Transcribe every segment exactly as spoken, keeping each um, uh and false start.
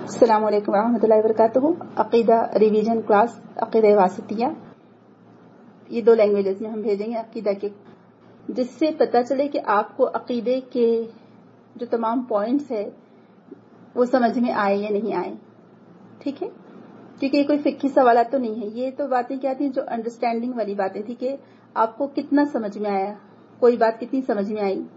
السلام علیکم ورحمۃ اللہ وبرکاتہ. عقیدہ ریویژن کلاس عقیدہ واسطیہ، یہ دو لینگویجز میں ہم بھیجیں گے عقیدہ کے، جس سے پتہ چلے کہ آپ کو عقیدے کے جو تمام پوائنٹس ہے وہ سمجھ میں آئے یا نہیں آئے. ٹھیک ہے، کیونکہ یہ کوئی فقہی سوالات تو نہیں ہے، یہ تو باتیں کیا تھیں جو انڈرسٹینڈنگ والی باتیں تھی کہ آپ کو کتنا سمجھ میں آیا، کوئی بات کتنی سمجھ میں آئی،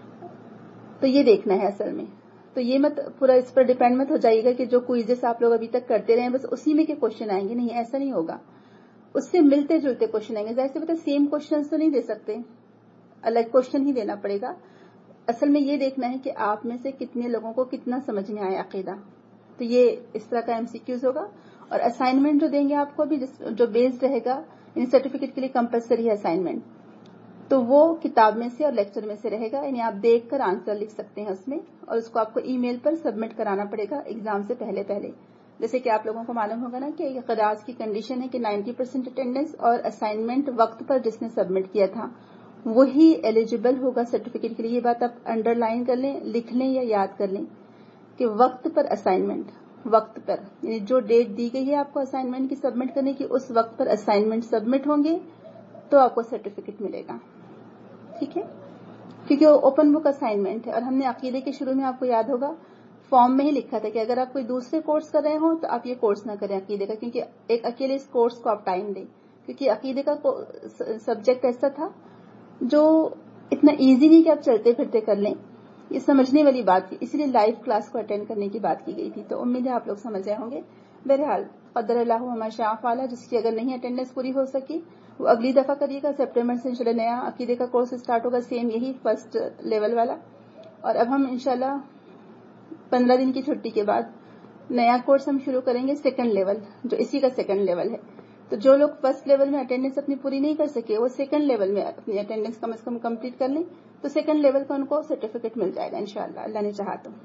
تو یہ دیکھنا ہے اصل میں. تو یہ مت پورا اس پر ڈیپینڈ مت ہو جائے گا کہ جو کوئزز آپ لوگ ابھی تک کرتے رہے بس اسی میں کے کوشچن آئیں گے. نہیں، ایسا نہیں ہوگا، اس سے ملتے جلتے کوشچن آئیں گے. ظاہر سی بات ہے سیم کوشچن تو نہیں دے سکتے، الگ کوشچن ہی دینا پڑے گا. اصل میں یہ دیکھنا ہے کہ آپ میں سے کتنے لوگوں کو کتنا سمجھ میں آیا عقیدہ. تو یہ اس طرح کا ایم سی کیوز ہوگا. اور اسائنمنٹ جو دیں گے آپ کو بھی، جو بیسڈ رہے گا یعنی سرٹیفکیٹ کے لیے کمپلسری ہے اسائنمنٹ، تو وہ کتاب میں سے اور لیکچر میں سے رہے گا. یعنی آپ دیکھ کر آنسر لکھ سکتے ہیں اس میں، اور اس کو آپ کو ای میل پر سبمٹ کرانا پڑے گا ایگزام سے پہلے پہلے. جیسے کہ آپ لوگوں کو معلوم ہوگا نا کہ قراءت کی کنڈیشن ہے کہ نائنٹی پرسینٹ اٹینڈنس، اور اسائنمنٹ وقت پر جس نے سبمٹ کیا تھا وہی ایلیجیبل ہوگا سرٹیفکیٹ کے لیے. یہ بات آپ انڈر لائن کر لیں، لکھ لیں یا یاد کر لیں کہ وقت پر اسائنمنٹ، وقت پر یعنی جو ڈیٹ دی گئی ہے آپ کو اسائنمنٹ کی سبمٹ کرنے کی، اس وقت پر اسائنمنٹ سبمٹ ہوں گے تو آپ کو سرٹیفکیٹ ملے گا. ٹھیک ہے، کیونکہ وہ اوپن بک اسائنمنٹ ہے. اور ہم نے عقیدے کے شروع میں آپ کو یاد ہوگا فارم میں ہی لکھا تھا کہ اگر آپ کوئی دوسرے کورس کر رہے ہوں تو آپ یہ کورس نہ کریں عقیدے کا، کیونکہ ایک اکیلے اس کورس کو آپ ٹائم دیں. کیونکہ عقیدے کا سبجیکٹ ایسا تھا جو اتنا ایزی نہیں کہ آپ چلتے پھرتے کر لیں، یہ سمجھنے والی بات تھی، اسی لیے لائیو کلاس کو اٹینڈ کرنے کی بات کی گئی تھی. تو امید ہے آپ لوگ سمجھ رہے ہوں گے. بہرحال قدر اللہ وما شاء فعل، جس کی اگر نہیں اٹینڈنس پوری ہو سکی وہ اگلی دفعہ کریے گا. سپٹمبر سے انشاءاللہ نیا عقیدے کا کورس اسٹارٹ ہوگا، سیم یہی فرسٹ لیول والا. اور اب ہم انشاءاللہ پندرہ دن کی چھٹی کے بعد نیا کورس ہم شروع کریں گے، سیکنڈ لیول، جو اسی کا سیکنڈ لیول ہے. تو جو لوگ فرسٹ لیول میں اٹینڈنس اپنی پوری نہیں کر سکے وہ سیکنڈ لیول میں اپنی اٹینڈنس کم از کم کمپلیٹ کر لیں، تو سیکنڈ لیول کا ان کو سرٹیفکیٹ مل جائے گا انشاءاللہ، اللہ نے چاہا تو.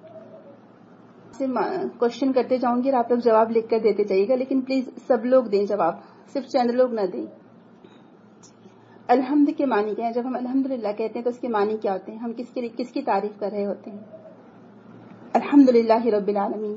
کوشچن کرتے جاؤں گی اور آپ لوگ جواب لکھ کر دیتے جائیے گا، لیکن پلیز سب لوگ دیں جواب، صرف چند لوگ نہ دیں. الحمد کے معنی کیا ہے؟ جب ہم الحمدللہ کہتے ہیں تو اس کے معنی کیا ہوتے ہیں؟ ہم کس کے کس کی تعریف کر رہے ہوتے ہیں؟ الحمدللہ رب العالمین،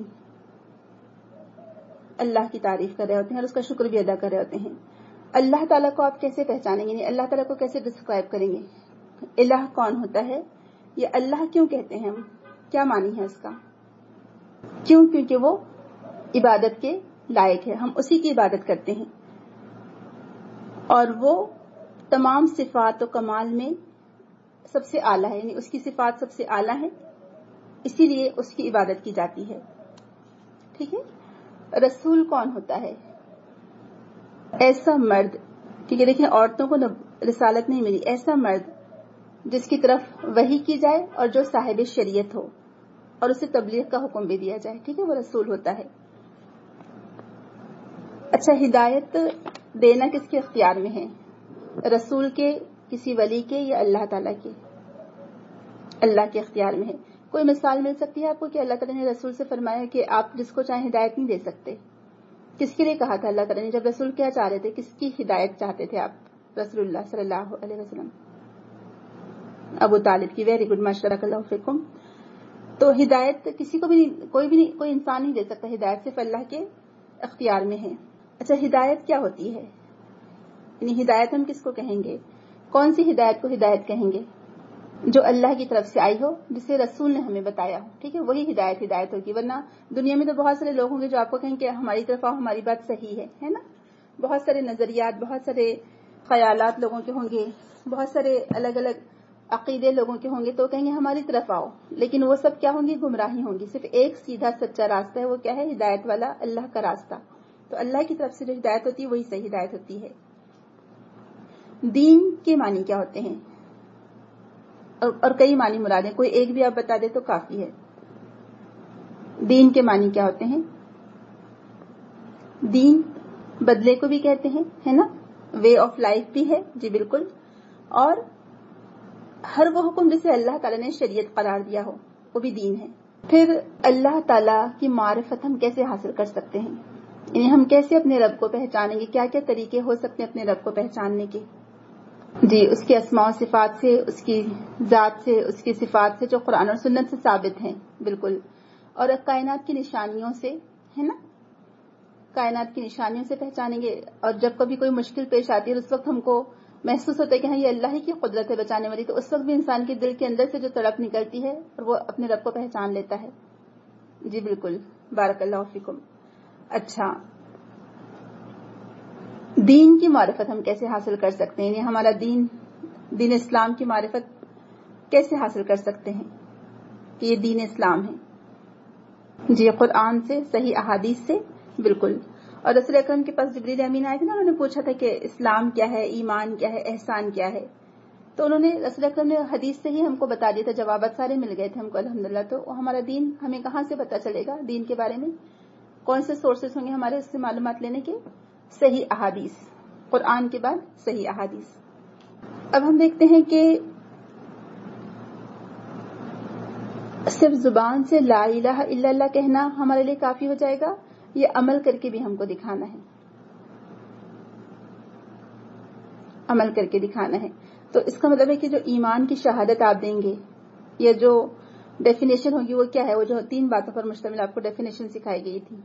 اللہ کی تعریف کر رہے ہوتے ہیں اور اس کا شکر بھی ادا کر رہے ہوتے ہیں. اللہ تعالیٰ کو آپ کیسے پہچانیں گے؟ اللہ تعالیٰ کو کیسے ڈسکرائب کریں گے؟ الہ کون ہوتا ہے؟ یہ اللہ کیوں کہتے ہیں ہم؟ کیا معنی ہے اس کا؟ کیوں؟ کیونکہ وہ عبادت کے لائق ہے، ہم اسی کی عبادت کرتے ہیں، اور وہ تمام صفات و کمال میں سب سے اعلیٰ ہے، یعنی اس کی صفات سب سے اعلیٰ ہے، اسی لیے اس کی عبادت کی جاتی ہے. ٹھیک ہے. رسول کون ہوتا ہے؟ ایسا مرد، کیونکہ دیکھیں عورتوں کو رسالت نہیں ملی، ایسا مرد جس کی طرف وحی کی جائے اور جو صاحب شریعت ہو اور اسے تبلیغ کا حکم بھی دیا جائے. ٹھیک ہے، وہ رسول ہوتا ہے. اچھا، ہدایت دینا کس کے اختیار میں ہے؟ رسول کے، کسی ولی کے، یا اللہ تعالیٰ کے؟ اللہ کے اختیار میں ہے. کوئی مثال مل سکتی ہے آپ کو کہ اللہ تعالیٰ نے رسول سے فرمایا کہ آپ جس کو چاہیں ہدایت نہیں دے سکتے؟ کس کے لیے کہا تھا اللہ تعالیٰ نے؟ جب رسول کیا چاہ رہے تھے، کس کی ہدایت چاہتے تھے آپ؟ رسول اللہ صلی اللہ علیہ وسلم، ابو طالب کی. ویری گڈ، ماشاء اللہ فیکم. تو ہدایت کسی کو بھی نہیں، کوئی بھی نہیں، کوئی انسان نہیں دے سکتا ہدایت، صرف اللہ کے اختیار میں ہے. اچھا، ہدایت کیا ہوتی ہے؟ یعنی ہدایت ہم کس کو کہیں گے؟ کون سی ہدایت کو ہدایت کہیں گے؟ جو اللہ کی طرف سے آئی ہو، جسے رسول نے ہمیں بتایا ہو. ٹھیک ہے، وہی ہدایت ہدایت ہوگی. ورنہ دنیا میں تو بہت سارے لوگ ہوں گے جو آپ کو کہیں کہ ہماری طرف آؤ، ہماری بات صحیح ہے ہے نا. بہت سارے نظریات، بہت سارے خیالات لوگوں کے ہوں گے، بہت سارے الگ الگ عقیدے لوگوں کے ہوں گے، تو کہیں گے ہماری طرف آؤ. لیکن وہ سب کیا ہوں گی؟ گمراہی ہوں گی. صرف ایک سیدھا سچا راستہ ہے، وہ کیا ہے؟ ہدایت والا اللہ کا راستہ. تو اللہ کی طرف سے جو ہدایت ہوتی ہے وہی صحیح ہدایت ہوتی ہے. دین کے معنی کیا ہوتے ہیں؟ اور, اور کئی معنی مرادیں، کوئی ایک بھی آپ بتا دے تو کافی ہے. دین کے معنی کیا ہوتے ہیں؟ دین بدلے کو بھی کہتے ہیں، ہے نا، وے آف لائف بھی ہے. جی بالکل. اور ہر وہ حکم جسے اللہ تعالیٰ نے شریعت قرار دیا ہو وہ بھی دین ہے. پھر اللہ تعالیٰ کی معرفت ہم کیسے حاصل کر سکتے ہیں؟ یعنی ہم کیسے اپنے رب کو پہچانیں گے؟ کیا کیا طریقے ہو سکتے ہیں اپنے رب کو پہچاننے کے؟ جی، اس کے اسماء و صفات سے، اس کی ذات سے، اس کی صفات سے جو قرآن اور سنت سے ثابت ہیں. بالکل. اور کائنات کی نشانیوں سے، ہے نا، کائنات کی نشانیوں سے پہچانیں گے. اور جب کبھی کوئی مشکل پیش آتی ہے اس وقت ہم کو محسوس ہوتا ہے کہ ہاں یہ اللہ ہی کی قدرت ہے بچانے والی، تو اس وقت بھی انسان کے دل کے اندر سے جو تڑپ نکلتی ہے اور وہ اپنے رب کو پہچان لیتا ہے. جی بالکل، بارک اللہ فیکم. اچھا، دین کی معرفت ہم کیسے حاصل کر سکتے ہیں؟ یعنی ہمارا دین دین اسلام کی معرفت کیسے حاصل کر سکتے ہیں کہ یہ دین اسلام ہے؟ جی قرآن سے، صحیح احادیث سے. بالکل. اور رسول اکرم کے پاس جبریل امین آئے تھے نا، انہوں نے پوچھا تھا کہ اسلام کیا ہے، ایمان کیا ہے، احسان کیا ہے، تو انہوں نے رسول اکرم نے حدیث سے ہی ہم کو بتا دیا تھا. جوابات سارے مل گئے تھے ہم کو الحمدللہ. تو ہمارا دین ہمیں کہاں سے پتا چلے گا؟ دین کے بارے میں کون سے سورسز ہوں گے ہمارے اس سے معلومات لینے کے؟ صحیح احادیث، قرآن کے بعد صحیح احادیث. اب ہم دیکھتے ہیں کہ صرف زبان سے لا الہ الا اللہ کہنا ہمارے لیے کافی ہو جائے گا، یہ عمل کر کے بھی ہم کو دکھانا ہے، عمل کر کے دکھانا ہے. تو اس کا مطلب ہے کہ جو ایمان کی شہادت آپ دیں گے یا جو ڈیفینیشن ہوگی وہ کیا ہے؟ وہ جو تین باتوں پر مشتمل آپ کو ڈیفینیشن سکھائی گئی تھی.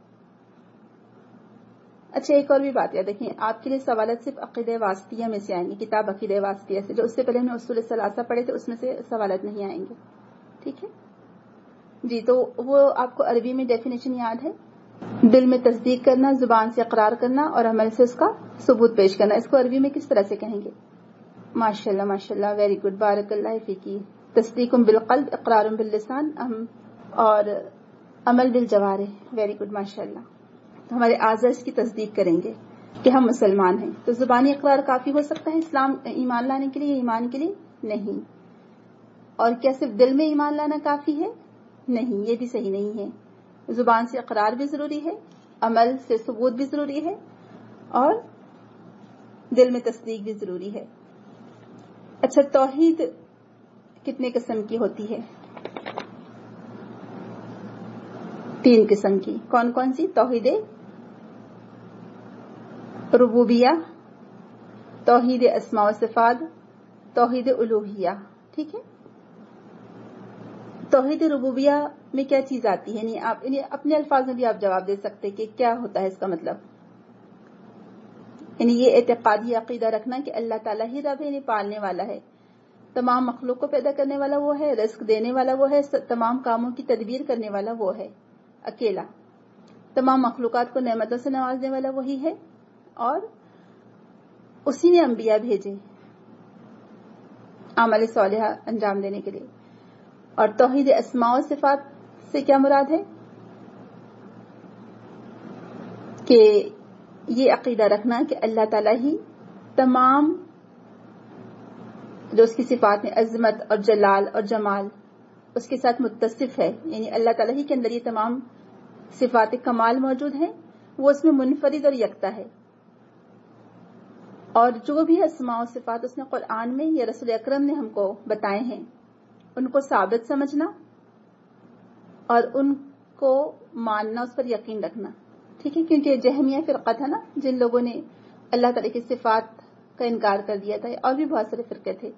اچھا، ایک اور بھی بات یاد رکھیں، آپ کے لیے سوالات صرف عقیدہ واسطیہ میں سے آئیں گے، کتاب عقیدہ واسطیہ سے. جو اس سے پہلے ہم نے اصول ثلاثہ پڑھے تھے اس میں سے سوالات نہیں آئیں گے. ٹھیک ہے جی. تو وہ آپ کو عربی میں ڈیفینیشن یاد ہے، دل میں تصدیق کرنا، زبان سے اقرار کرنا اور عمل سے اس کا ثبوت پیش کرنا. اس کو عربی میں کس طرح سے کہیں گے؟ ماشاءاللہ ماشاءاللہ، ویری گڈ، بارک اللہ فیکی. تصدیق بالقلب، اقرار باللسان اور عمل بالجوارح. ویری گڈ، ماشاءاللہ. تو ہمارے اعضاء اس کی تصدیق کریں گے کہ ہم مسلمان ہیں. تو زبانی اقرار کافی ہو سکتا ہے اسلام ایمان لانے کے لیے، ایمان کے لیے نہیں. اور کیا صرف دل میں ایمان لانا کافی ہے؟ نہیں، یہ بھی صحیح نہیں ہے. زبان سے اقرار بھی ضروری ہے، عمل سے ثبوت بھی ضروری ہے اور دل میں تصدیق بھی ضروری ہے. اچھا، توحید کتنے قسم کی ہوتی ہے؟ تین قسم کی. کون کون سی؟ توحید ربوبیہ، توحید اسماء و صفات، توحید الوہیہ. ٹھیک ہے. توحید ربوبیہ میں کیا چیز آتی ہے؟ یعنی آپ یعنی اپنے الفاظ میں بھی آپ جواب دے سکتے کہ کیا ہوتا ہے اس کا مطلب. یعنی یہ اعتقادی عقیدہ رکھنا کہ اللہ تعالیٰ ہی رب ہے، یعنی پالنے والا ہے، تمام مخلوق کو پیدا کرنے والا وہ ہے، رزق دینے والا وہ ہے، تمام کاموں کی تدبیر کرنے والا وہ ہے اکیلا، تمام مخلوقات کو نعمتوں سے نوازنے والا وہی ہے، اور اسی نے انبیاء بھیجے اعمال صالحہ انجام دینے کے لیے. اور توحید اسماء و صفات سے کیا مراد ہے؟ کہ یہ عقیدہ رکھنا کہ اللہ تعالیٰ ہی تمام جو اس کی صفات میں عظمت اور جلال اور جمال اس کے ساتھ متصف ہے، یعنی اللہ تعالیٰ ہی کے اندر یہ تمام صفات کمال موجود ہیں، وہ اس میں منفرد اور یکتا ہے. اور جو بھی اسماء و صفات اس نے قرآن میں یا رسول اکرم نے ہم کو بتائے ہیں ان کو ثابت سمجھنا اور ان کو ماننا، اس پر یقین رکھنا. ٹھیک ہے. کیونکہ جہمیہ فرقہ تھا نا جن لوگوں نے اللہ تعالیٰ کی صفات کا انکار کر دیا تھا، اور بھی بہت سارے فرقے تھے.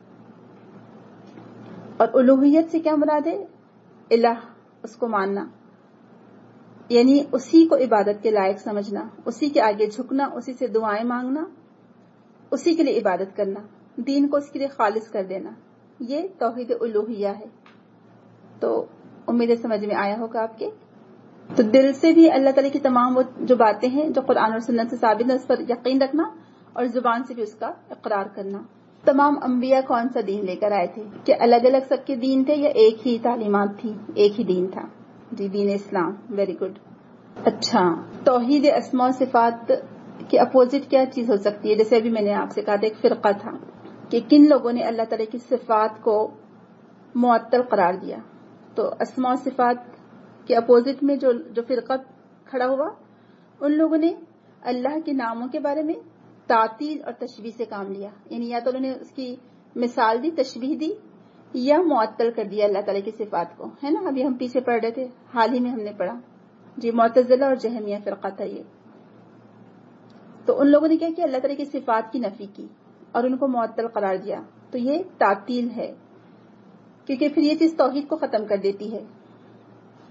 اور الوہیت سے کیا مراد ہے؟ الہ، اس کو ماننا، یعنی اسی کو عبادت کے لائق سمجھنا، اسی کے آگے جھکنا، اسی سے دعائیں مانگنا، اسی کے لیے عبادت کرنا، دین کو اس کے لیے خالص کر دینا. یہ توحید الوہیہ ہے. تو امید سمجھ میں آیا ہوگا آپ کے. تو دل سے بھی اللہ تعالیٰ کی تمام وہ جو باتیں ہیں جو قرآن اور سنت سے ثابت ہیں اس پر یقین رکھنا، اور زبان سے بھی اس کا اقرار کرنا. تمام انبیاء کون سا دین لے کر آئے تھے؟ کہ الگ الگ سب کے دین تھے یا ایک ہی تعلیمات تھی، ایک ہی دین تھا؟ جی، دین اسلام. Very good. اچھا، توحید اسماء و صفات کے اپوزٹ کیا چیز ہو سکتی ہے؟ جیسے ابھی میں نے آپ سے کہا تھا ایک فرقہ تھا کہ کن لوگوں نے اللہ تعالیٰ کی صفات کو معطل قرار دیا. تو اسماء و صفات کے اپوزٹ میں جو جو فرقہ کھڑا ہوا ان لوگوں نے اللہ کے ناموں کے بارے میں تعطیل اور تشبیہ سے کام لیا. یعنی یا تو انہوں نے اس کی مثال دی، تشبیہ دی، یا معطل کر دیا اللہ تعالیٰ کی صفات کو. ہے نا، ابھی ہم پیچھے پڑھ رہے تھے، حال ہی میں ہم نے پڑھا. جی، معتزلہ اور جہمیہ فرقہ تھا یہ. تو ان لوگوں نے کیا کیا؟ اللہ تعالیٰ کی صفات کی نفی کی اور ان کو معطل قرار دیا. تو یہ تعطیل ہے، کیونکہ پھر یہ چیز توحید کو ختم کر دیتی ہے.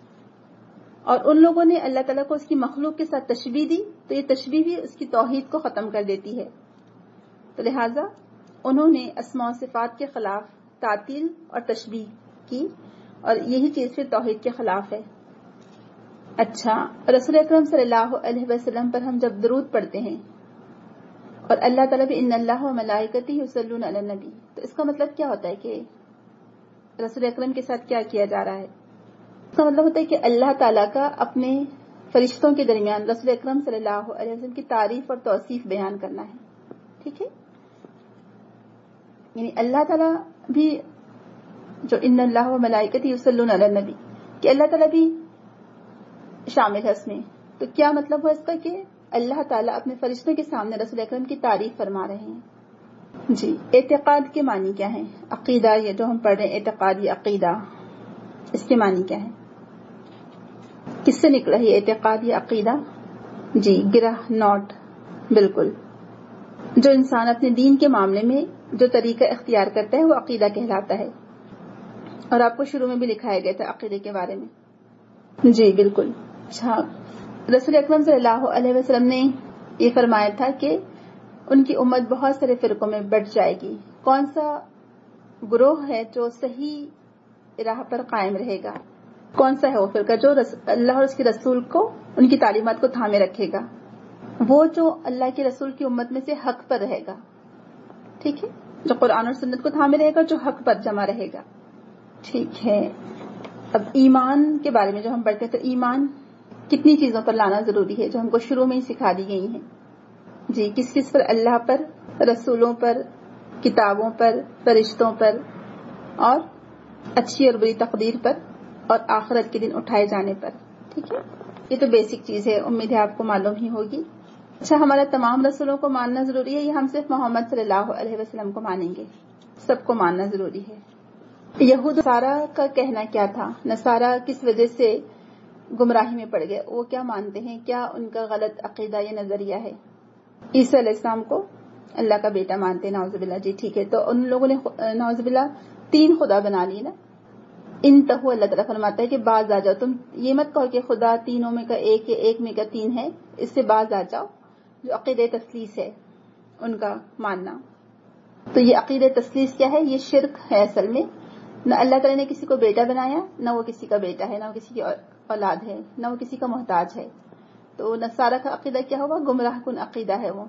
اور ان لوگوں نے اللہ تعالیٰ کو اس کی مخلوق کے ساتھ تشبیہ دی تو یہ تشبیہ بھی اس کی توحید کو ختم کر دیتی ہے. تو لہٰذا انہوں نے اسماء و صفات کے خلاف تعطیل اور تشبیہ کی اور یہی چیز پھر توحید کے خلاف ہے. اچھا، رسول اکرم صلی اللہ علیہ وسلم پر ہم جب درود پڑھتے ہیں اور اللہ تعالیٰ بھی ان اللہ و ملائکتہ یصلون علی النبی، تو اس کا مطلب کیا ہوتا ہے کہ رسول اکرم کے ساتھ کیا کیا جا رہا ہے؟ اس کا مطلب ہوتا ہے کہ اللہ تعالیٰ کا اپنے فرشتوں کے درمیان رسول اکرم صلی اللہ علیہ وسلم کی تعریف اور توصیف بیان کرنا ہے. ٹھیک ہے، یعنی اللہ تعالیٰ بھی جو ان اللہ و ملائکتہ یصلون علی النبی کہ اللہ تعالیٰ بھی شامل ہے اس میں. تو کیا مطلب ہوا اس کا کہ اللہ تعالیٰ اپنے فرشتوں کے سامنے رسول اکرم کی تعریف فرما رہے ہیں. جی، اعتقاد کے معنی کیا ہیں؟ عقیدہ، یہ جو ہم پڑھ رہے ہیں اعتقادی عقیدہ، اس کے معنی کیا ہے؟ کس سے نکلا ہے اعتقادی عقیدہ؟ جی، گرہ نوٹ، بالکل. جو انسان اپنے دین کے معاملے میں جو طریقہ اختیار کرتا ہے وہ عقیدہ کہلاتا ہے. اور آپ کو شروع میں بھی لکھایا گیا تھا عقیدے کے بارے میں. جی بالکل. اچھا، رسول اکرم صلی اللہ علیہ وسلم نے یہ فرمایا تھا کہ ان کی امت بہت سارے فرقوں میں بٹ جائے گی. کون سا گروہ ہے جو صحیح راہ پر قائم رہے گا؟ کون سا ہے وہ فرقہ جو اللہ اور اس کے رسول کو، ان کی تعلیمات کو تھامے رکھے گا؟ وہ جو اللہ کے رسول کی امت میں سے حق پر رہے گا. ٹھیک ہے، جو قرآن اور سنت کو تھامے رہے گا، جو حق پر جمع رہے گا. ٹھیک ہے، اب ایمان کے بارے میں جو ہم پڑھتے ہیں تو ایمان کتنی چیزوں پر لانا ضروری ہے جو ہم کو شروع میں ہی سکھا دی گئی ہیں. جی، کس کس پر؟ اللہ پر، رسولوں پر، کتابوں پر، فرشتوں پر، اور اچھی اور بری تقدیر پر، اور آخرت کے دن اٹھائے جانے پر. ٹھیک ہے، یہ تو بیسک چیز ہے، امید ہے آپ کو معلوم ہی ہوگی. اچھا، ہمارا تمام رسولوں کو ماننا ضروری ہے یا ہم صرف محمد صلی اللہ علیہ وسلم کو مانیں گے؟ سب کو ماننا ضروری ہے. یہود نصارہ کا کہنا کیا تھا؟ نصارہ کس وجہ سے گمراہی میں پڑ گئے؟ وہ کیا مانتے ہیں؟ کیا ان کا غلط عقیدہ یا نظریہ ہے؟ عیسیٰ علیہ السلام کو اللہ کا بیٹا مانتے ہیں، نعوذ باللہ. جی ٹھیک ہے، تو ان لوگوں نے نعوذ باللہ تین خدا بنا لی نا. انتہو، اللہ تعالیٰ فرماتا ہے کہ باز آ جاؤ. تم یہ مت کہو کہ خدا تینوں میں کا ایک ہے، ایک میں کا تین ہے، اس سے باز آ جاؤ. جو عقیدہ تثلیث ہے ان کا ماننا، تو یہ عقیدہ تثلیث کیا ہے؟ یہ شرک ہے اصل میں. نہ اللہ تعالیٰ نے کسی کو بیٹا بنایا، نہ وہ کسی کا بیٹا ہے، نہ وہ کسی کی اولاد ہے، نہ وہ کسی کا محتاج ہے. تو نصارہ کا عقیدہ کیا ہوا؟ گمراہ کن عقیدہ ہے وہ.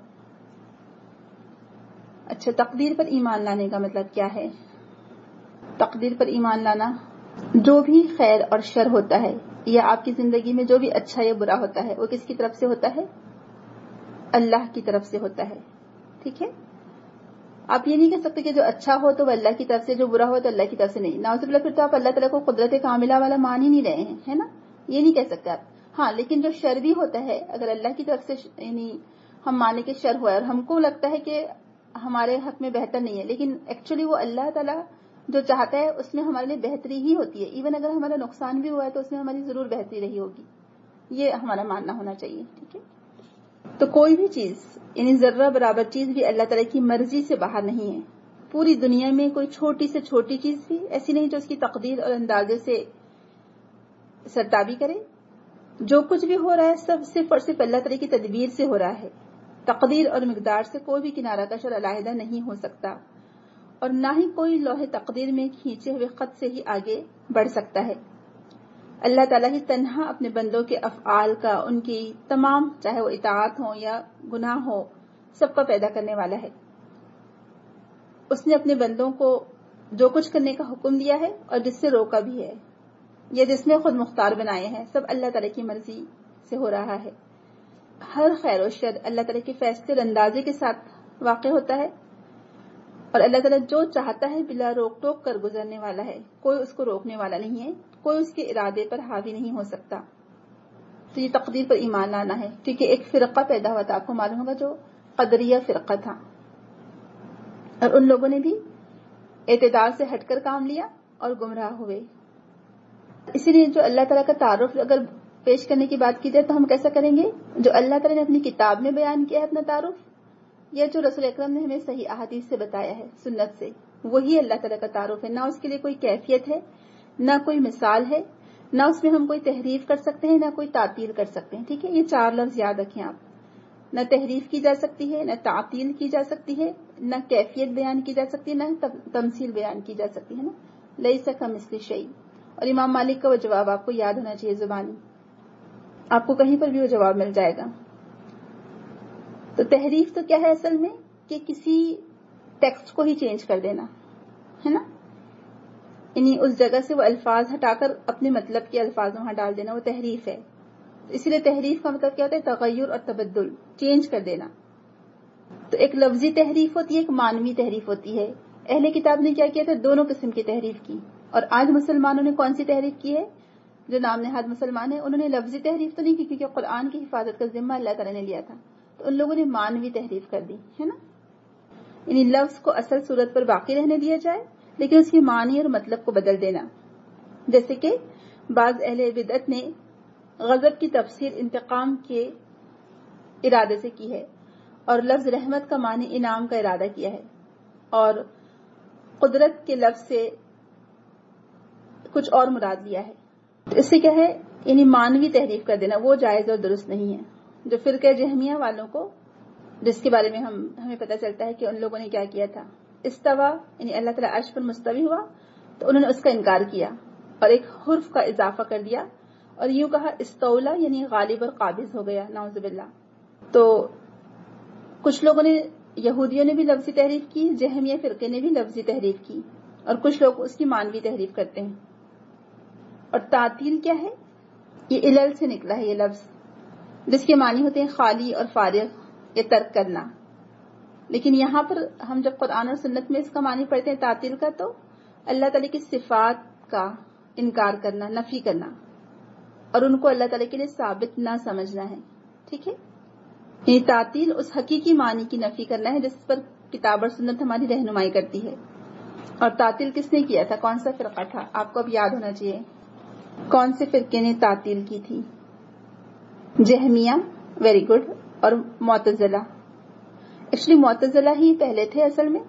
اچھا، تقدیر پر ایمان لانے کا مطلب کیا ہے؟ تقدیر پر ایمان لانا، جو بھی خیر اور شر ہوتا ہے یا آپ کی زندگی میں جو بھی اچھا یا برا ہوتا ہے وہ کس کی طرف سے ہوتا ہے؟ اللہ کی طرف سے ہوتا ہے. ٹھیک ہے، آپ یہ نہیں کہہ سکتے کہ جو اچھا ہو تو وہ اللہ کی طرف سے، جو برا ہو تو اللہ کی طرف سے نہیں. نعوذ باللہ، پھر تو آپ اللہ تعالیٰ کو قدرت کاملہ والا مان ہی نہیں رہے ہیں، ہے نا؟ یہ نہیں کہہ سکتے آپ. ہاں، لیکن جو شر بھی ہوتا ہے اگر اللہ کی طرف سے، یعنی ہم مانے کہ شر ہوا ہے اور ہم کو لگتا ہے کہ ہمارے حق میں بہتر نہیں ہے، لیکن ایکچولی وہ اللہ تعالیٰ جو چاہتا ہے اس میں ہمارے لیے بہتری ہی ہوتی ہے. ایون اگر ہمارا نقصان بھی ہوا ہے تو اس میں ہماری ضرور بہتری رہی ہوگی. یہ ہمارا ماننا ہونا چاہیے. ٹھیک ہے، تو کوئی بھی چیز، یعنی ذرہ برابر چیز بھی اللہ تعالیٰ کی مرضی سے باہر نہیں ہے. پوری دنیا میں کوئی چھوٹی سے چھوٹی چیز بھی ایسی نہیں جو اس کی تقدیر اور اندازے سے سرتابی کرے. جو کچھ بھی ہو رہا ہے سب صرف اور صرف اللہ تعالیٰ کی تدبیر سے ہو رہا ہے. تقدیر اور مقدار سے کوئی بھی کنارہ کشر علیحدہ نہیں ہو سکتا، اور نہ ہی کوئی لوح تقدیر میں کھینچے ہوئے خط سے ہی آگے بڑھ سکتا ہے. اللہ تعالیٰ ہی تنہا اپنے بندوں کے افعال کا، ان کی تمام، چاہے وہ اطاعت ہو یا گناہ ہو، سب کا پیدا کرنے والا ہے. اس نے اپنے بندوں کو جو کچھ کرنے کا حکم دیا ہے اور جس سے روکا بھی ہے، یا جس میں خود مختار بنائے ہیں، سب اللہ تعالیٰ کی مرضی سے ہو رہا ہے. ہر خیر و شر اللہ تعالیٰ کے فیصلے اور اندازے کے ساتھ واقع ہوتا ہے، اور اللہ تعالیٰ جو چاہتا ہے بلا روک ٹوک کر گزرنے والا ہے. کوئی اس کو روکنے والا نہیں ہے، کوئی اس کے ارادے پر حاوی نہیں ہو سکتا. تو یہ تقدیر پر ایمان لانا ہے. کیونکہ ایک فرقہ پیدا ہوا تھا، آپ کو معلوم ہوگا، جو قدریہ فرقہ تھا، اور ان لوگوں نے بھی اعتدال سے ہٹ کر کام لیا اور گمراہ ہوئے. اسی لیے جو اللہ تعالیٰ کا تعارف اگر پیش کرنے کی بات کی جائے تو ہم کیسا کریں گے؟ جو اللہ تعالیٰ نے اپنی کتاب میں بیان کیا ہے اپنا تعارف، یا جو رسول اکرم نے ہمیں صحیح احادیث سے بتایا ہے، سنت سے، وہی اللہ تعالیٰ کا تعارف ہے. نہ اس کے لیے کوئی کیفیت ہے، نہ کوئی مثال ہے، نہ اس میں ہم کوئی تحریف کر سکتے ہیں نہ کوئی تعطیل کر سکتے ہیں. ٹھیک ہے, یہ چار لفظ یاد رکھیں آپ. نہ تحریف کی جا سکتی ہے, نہ تعطیل کی جا سکتی ہے, نہ کیفیت بیان کی جا سکتی ہے, نہ تمثیل بیان کی جا سکتی ہے. نا لیس کمثلہ شیء. اور امام مالک کا وہ جواب آپ کو یاد ہونا چاہیے زبانی, آپ کو کہیں پر بھی وہ جواب مل جائے گا. تو تحریف تو کیا ہے اصل میں کہ کسی ٹیکسٹ کو ہی چینج کر دینا ہے نا, یعنی اس جگہ سے وہ الفاظ ہٹا کر اپنے مطلب کے الفاظ وہاں ڈال دینا, وہ تحریف ہے. اسی لیے تحریف کا مطلب کیا ہوتا ہے, تغیر اور تبدل, چینج کر دینا. تو ایک لفظی تحریف ہوتی ہے, ایک معنوی تحریف ہوتی ہے. اہل کتاب نے کیا کیا تھا, دونوں قسم کی تحریف کی. اور آج مسلمانوں نے کون سی تحریف کی ہے, جو نام نہاد مسلمان ہیں, انہوں نے لفظی تحریف تو نہیں کی کیونکہ قرآن کی حفاظت کا ذمہ اللہ تعالیٰ نے لیا تھا, تو ان لوگوں نے معنوی تحریف کر دی ہے نا. یعنی لفظ کو اصل صورت پر باقی رہنے دیا جائے لیکن اس کی معنی اور مطلب کو بدل دینا. جیسے کہ بعض اہل بدعت نے غضب کی تفسیر انتقام کے ارادے سے کی ہے, اور لفظ رحمت کا معنی انعام کا ارادہ کیا ہے, اور قدرت کے لفظ سے کچھ اور مراد لیا ہے. تو اس سے کیا ہے, یعنی معنوی تحریف کر دینا, وہ جائز اور درست نہیں ہے. جو فرقہ جہمیہ والوں کو, جس کے بارے میں ہم ہمیں پتہ چلتا ہے کہ ان لوگوں نے کیا کیا تھا, استوا یعنی اللہ تعالیٰ عرش پر مستوی ہوا, تو انہوں نے اس کا انکار کیا اور ایک حرف کا اضافہ کر دیا اور یوں کہا استولا یعنی غالب اور قابض ہو گیا, نعوذ باللہ. تو کچھ لوگوں نے, یہودیوں نے بھی لفظی تحریف کی, جہمیہ فرقے نے بھی لفظی تحریف کی, اور کچھ لوگ اس کی معنوی تحریف کرتے ہیں. اور تعطیل کیا ہے, یہ علل سے نکلا ہے یہ لفظ, جس کے معنی ہوتے ہیں خالی اور فارغ یا ترک کرنا. لیکن یہاں پر ہم جب قرآن اور سنت میں اس کا معنی پڑھتے ہیں تعطیل کا, تو اللہ تعالیٰ کی صفات کا انکار کرنا, نفی کرنا, اور ان کو اللہ تعالیٰ کے لیے ثابت نہ سمجھنا ہے. ٹھیک ہے, یعنی تعطیل اس حقیقی معنی کی نفی کرنا ہے جس پر کتاب اور سنت ہماری رہنمائی کرتی ہے. اور تعطیل کس نے کیا تھا, کون سا فرقہ تھا, آپ کو اب یاد ہونا چاہیے کون سے فرقے نے تعطیل کی تھی. جہمیہ, ویری گڈ, اور معتزلہ. ایکچولی معتزلہ ہی پہلے تھے اصل میں,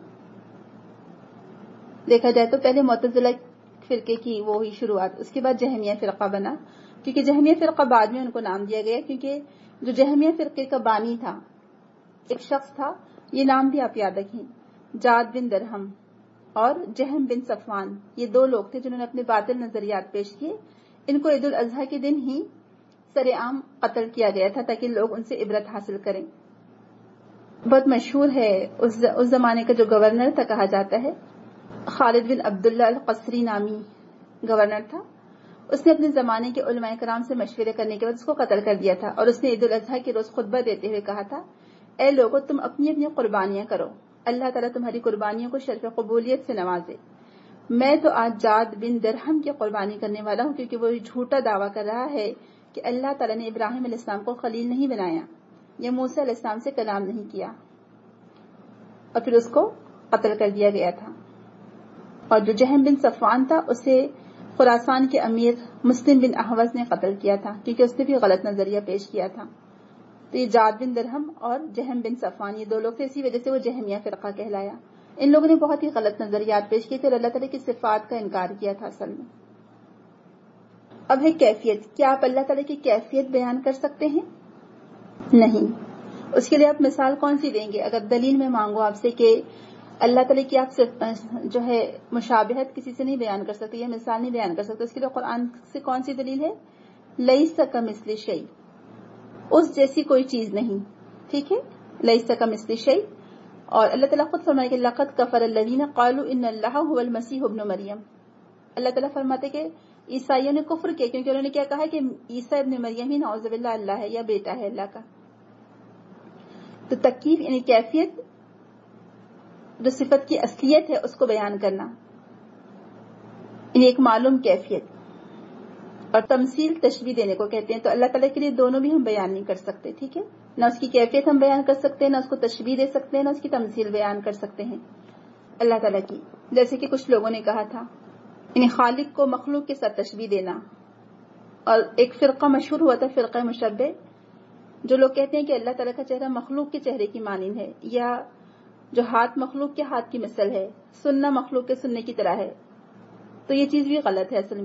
دیکھا جائے تو پہلے معتزلہ فرقے کی وہی شروعات, اس کے بعد جہمیہ فرقہ بنا, کیونکہ جہمیہ فرقہ بعد میں ان کو نام دیا گیا, کیونکہ جو جہمیہ فرقے کا بانی تھا ایک شخص تھا, یہ نام بھی آپ یاد رکھیں, جاد بن درہم اور جہم بن صفوان. یہ دو لوگ تھے جنہوں نے اپنے باطل نظریات پیش کیے. ان کو عید الاضحیٰ کے دن ہی سر عام قتل کیا گیا تھا تاکہ لوگ ان سے عبرت حاصل کریں. بہت مشہور ہے, اس اس زمانے کا جو گورنر تھا کہا جاتا ہے خالد بن عبداللہ القصری نامی گورنر تھا. اس نے اپنے زمانے کے علماء کرام سے مشورے کرنے کے بعد اس کو قتل کر دیا تھا, اور اس نے عید الاضحیٰ کے روز خطبہ دیتے ہوئے کہا تھا, اے لوگو تم اپنی اپنی قربانیاں کرو, اللہ تعالیٰ تمہاری قربانیوں کو شرف قبولیت سے نوازے. میں تو آج جاد بن درہم کی قربانی کرنے والا ہوں کیونکہ وہ جھوٹا دعویٰ کر رہا ہے کہ اللہ تعالیٰ نے ابراہیم علیہ السلام کو خلیل نہیں بنایا یا موسیٰ علیہ السلام سے کلام نہیں کیا, اور پھر اس کو قتل کر دیا گیا تھا. اور جو جہم بن صفوان تھا اسے خراسان کے امیر مسلم بن احوز نے قتل کیا تھا کیونکہ اس نے بھی غلط نظریہ پیش کیا تھا. تو یہ جاد بن درہم اور جہم بن صفوان یہ دو لوگ تھے, اسی وجہ سے وہ جہمیہ فرقہ کہلایا. ان لوگوں نے بہت ہی غلط نظریات پیش کیے تھے اور اللہ تعالیٰ کی صفات کا انکار کیا تھا اصل میں. اب ہے کیفیت, کیا آپ اللہ تعالیٰ کی کیفیت بیان کر سکتے ہیں؟ نہیں. اس کے لیے آپ مثال کون سی دیں گے؟ اگر دلیل میں مانگو آپ سے کہ اللہ تعالیٰ کی آپ جو ہے مشابہت کسی سے نہیں بیان کر سکتے یا مثال نہیں بیان کر سکتے, اس کے لیے قرآن سے کون سی دلیل ہے؟ لیس کمثلہ شیء, اس جیسی کوئی چیز نہیں. ٹھیک ہے, لیس کمثلہ شیء. اور اللہ تعالیٰ خود فرمائے کہ لقد کفر الذین قالوا ان اللہ هو المسیح ابن مریم. اللہ تعالیٰ فرماتے کہ عیسائیوں نے کفر کیا کیونکہ انہوں نے کیا کہا کہ عیسیٰ ابن مریم ہی نعوذ باللہ اللہ ہے یا بیٹا ہے اللہ کا. تو تکیف یعنی کیفیت, جو صفت کی اصلیت ہے اس کو بیان کرنا, یعنی ایک معلوم کیفیت. اور تمثیل تشبیہ دینے کو کہتے ہیں. تو اللہ تعالیٰ کے لیے دونوں بھی ہم بیان نہیں کر سکتے. ٹھیک ہے, نہ اس کی کیفیت ہم بیان کر سکتے ہیں, نہ اس کو تشبیہ دے سکتے ہیں, نہ اس کی تمثیل بیان کر سکتے ہیں اللہ تعالیٰ کی. جیسے کہ کچھ لوگوں نے کہا تھا, یعنی خالق کو مخلوق کے ساتھ تشبیہ دینا. اور ایک فرقہ مشہور ہوا تھا فرقہ مشبہ, جو لوگ کہتے ہیں کہ اللہ تعالیٰ کا چہرہ مخلوق کے چہرے کی مانند ہے, یا جو ہاتھ مخلوق کے ہاتھ کی مثل ہے, سننا مخلوق کے سننے کی طرح ہے. تو یہ چیز بھی غلط ہے اصل میں.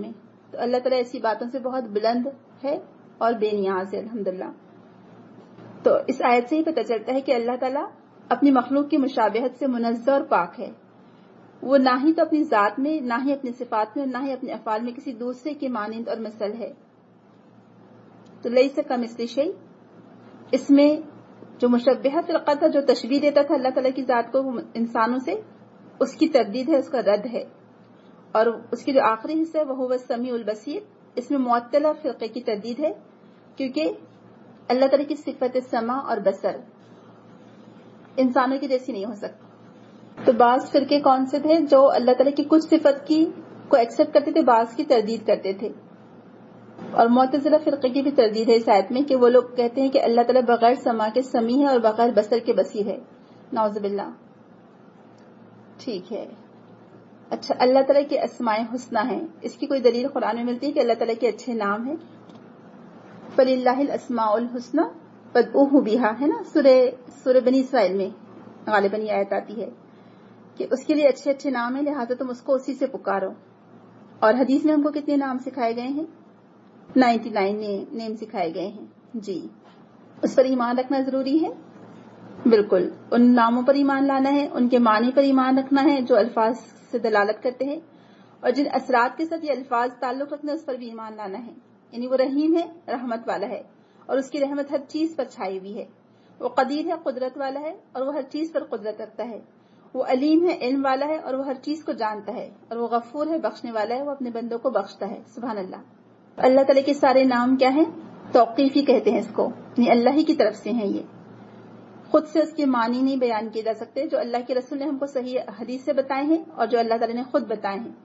تو اللہ تعالیٰ ایسی باتوں سے بہت بلند ہے اور بے نیاز ہے الحمدللہ. تو اس آیت سے ہی پتہ چلتا ہے کہ اللہ تعالیٰ اپنی مخلوق کی مشابہت سے منزہ اور پاک ہے. وہ نہ ہی تو اپنی ذات میں، نہ ہی اپنی صفات میں، اور نہ ہی اپنے افعال میں کسی دوسرے کے مانند اور مثل ہے. تو لیس کمثلہ شیء، اس میں جو مشبہہ فرقہ تھا، جو تشبیہ دیتا تھا اللہ تعالیٰ کی ذات کو انسانوں سے، اس کی تردید ہے، اس کا رد ہے. اور اس کی جو آخری حصہ ہے وہ هو السمیع البصیر، اس میں معطلہ فرقے کی تردید ہے، کیونکہ اللہ تعالیٰ کی صفت سمع اور بصر انسانوں کی جیسی نہیں ہو سکتی. تو بعض فرقے کون سے تھے جو اللہ تعالیٰ کی کچھ صفت کی کو ایکسپٹ کرتے تھے، بعض کی تردید کرتے تھے. اور معتزلہ فرقے کی بھی تردید ہے اس آیت میں کہ وہ لوگ کہتے ہیں کہ اللہ تعالیٰ بغیر سمع کے سمیع ہے اور بغیر بصر کے بصیر ہے. نعوذ باللہ. ٹھیک ہے. اچھا، اللہ تعالیٰ کے اسماء حسنی ہیں، اس کی کوئی دلیل قرآن میں ملتی ہے کہ اللہ تعالیٰ کے اچھے نام ہیں؟ فَلِلَّهِ الْأَسْمَاءُ الْحُسْنَى فَادْعُوهُ بِهَا، ہے نا، سورہ سورہ بنی اسرائیل میں غالباً یہ آیت آتی ہے کہ اس کے لیے اچھے اچھے نام ہیں، لہٰذا تم اس کو اسی سے پکارو. اور حدیث میں ہم کو کتنے نام سکھائے گئے ہیں؟ نائنٹی نائن نیم سکھائے گئے ہیں. جی، اس پر ایمان رکھنا ضروری ہے. بالکل، ان ناموں پر ایمان لانا ہے، ان کے معنی پر ایمان رکھنا ہے جو الفاظ سے دلالت کرتے ہیں، اور جن اثرات کے ساتھ یہ الفاظ تعلق رکھنا ہے اس پر بھی ایمان لانا ہے. یعنی وہ رحیم ہے، رحمت والا ہے، اور اس کی رحمت ہر چیز پر چھائی ہوئی ہے. وہ قدیر ہے، قدرت والا ہے، اور وہ ہر چیز پر قدرت رکھتا ہے. وہ علیم ہے، علم والا ہے، اور وہ ہر چیز کو جانتا ہے. اور وہ غفور ہے، بخشنے والا ہے، وہ اپنے بندوں کو بخشتا ہے. سبحان اللہ. اللہ تعالیٰ کے سارے نام کیا ہیں؟ توقیفی کہتے ہیں اس کو، یعنی اللہ ہی کی طرف سے ہیں. یہ خود سے اس کے معنی نہیں بیان کیے جا سکتے، جو اللہ کے رسول نے ہم کو صحیح حدیث سے بتائے ہیں اور جو اللہ تعالیٰ نے خود بتائے ہیں.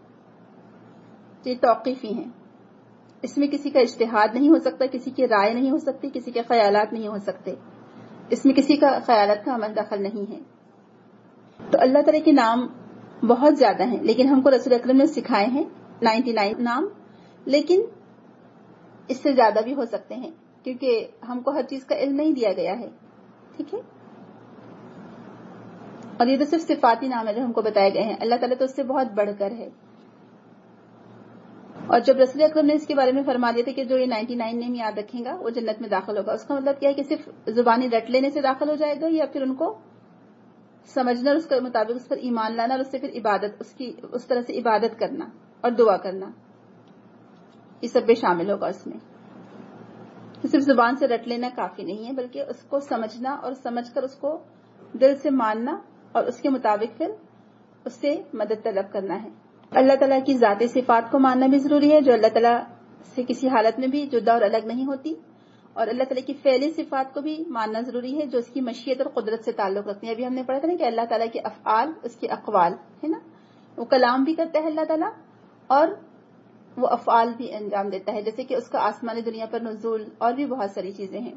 یہ توقیفی ہیں. اس میں کسی کا اجتہاد نہیں ہو سکتا، کسی کی رائے نہیں ہو سکتی، کسی کے خیالات نہیں ہو سکتے. اس میں کسی کا خیالات کا عمل دخل نہیں ہے. تو اللہ تعالیٰ کے نام بہت زیادہ ہیں، لیکن ہم کو رسول اکرم نے سکھائے ہیں نائنٹی نائن نام، لیکن اس سے زیادہ بھی ہو سکتے ہیں کیونکہ ہم کو ہر چیز کا علم نہیں دیا گیا ہے. ٹھیک ہے. اور یہ تو صرف صفاتی نام ہے جو ہم کو بتائے گئے ہیں. اللہ تعالیٰ تو اس سے بہت بڑھ کر ہے. اور جب رسول اکرم نے اس کے بارے میں فرما دیا تھا کہ جو یہ نائنٹی نائن نیم یاد رکھے گا وہ جنت میں داخل ہوگا، اس کا مطلب کیا ہے کہ صرف زبانی رٹ لینے سے داخل ہو جائے گا، یا پھر ان کو سمجھنا اور اس کے مطابق اس پر ایمان لانا اور اس سے پھر عبادت، اس کی اس طرح سے عبادت کرنا اور دعا کرنا، یہ سب بھی شامل ہوگا اس میں. صرف زبان سے رٹ لینا کافی نہیں ہے، بلکہ اس کو سمجھنا اور سمجھ کر اس کو دل سے ماننا اور اس کے مطابق پھر اس سے مدد طلب کرنا ہے. اللہ تعالیٰ کی ذاتی صفات کو ماننا بھی ضروری ہے، جو اللہ تعالیٰ سے کسی حالت میں بھی جدا اور الگ نہیں ہوتی. اور اللہ تعالیٰ کی فعلی صفات کو بھی ماننا ضروری ہے جو اس کی مشیت اور قدرت سے تعلق رکھتی ہیں. ابھی ہم نے پڑھا تھا نا کہ اللہ تعالیٰ کے افعال، اس کے اقوال ہے نا، وہ کلام بھی کرتا ہے اللہ تعالیٰ اور وہ افعال بھی انجام دیتا ہے، جیسے کہ اس کا آسمانی دنیا پر نزول اور بھی بہت ساری چیزیں ہیں.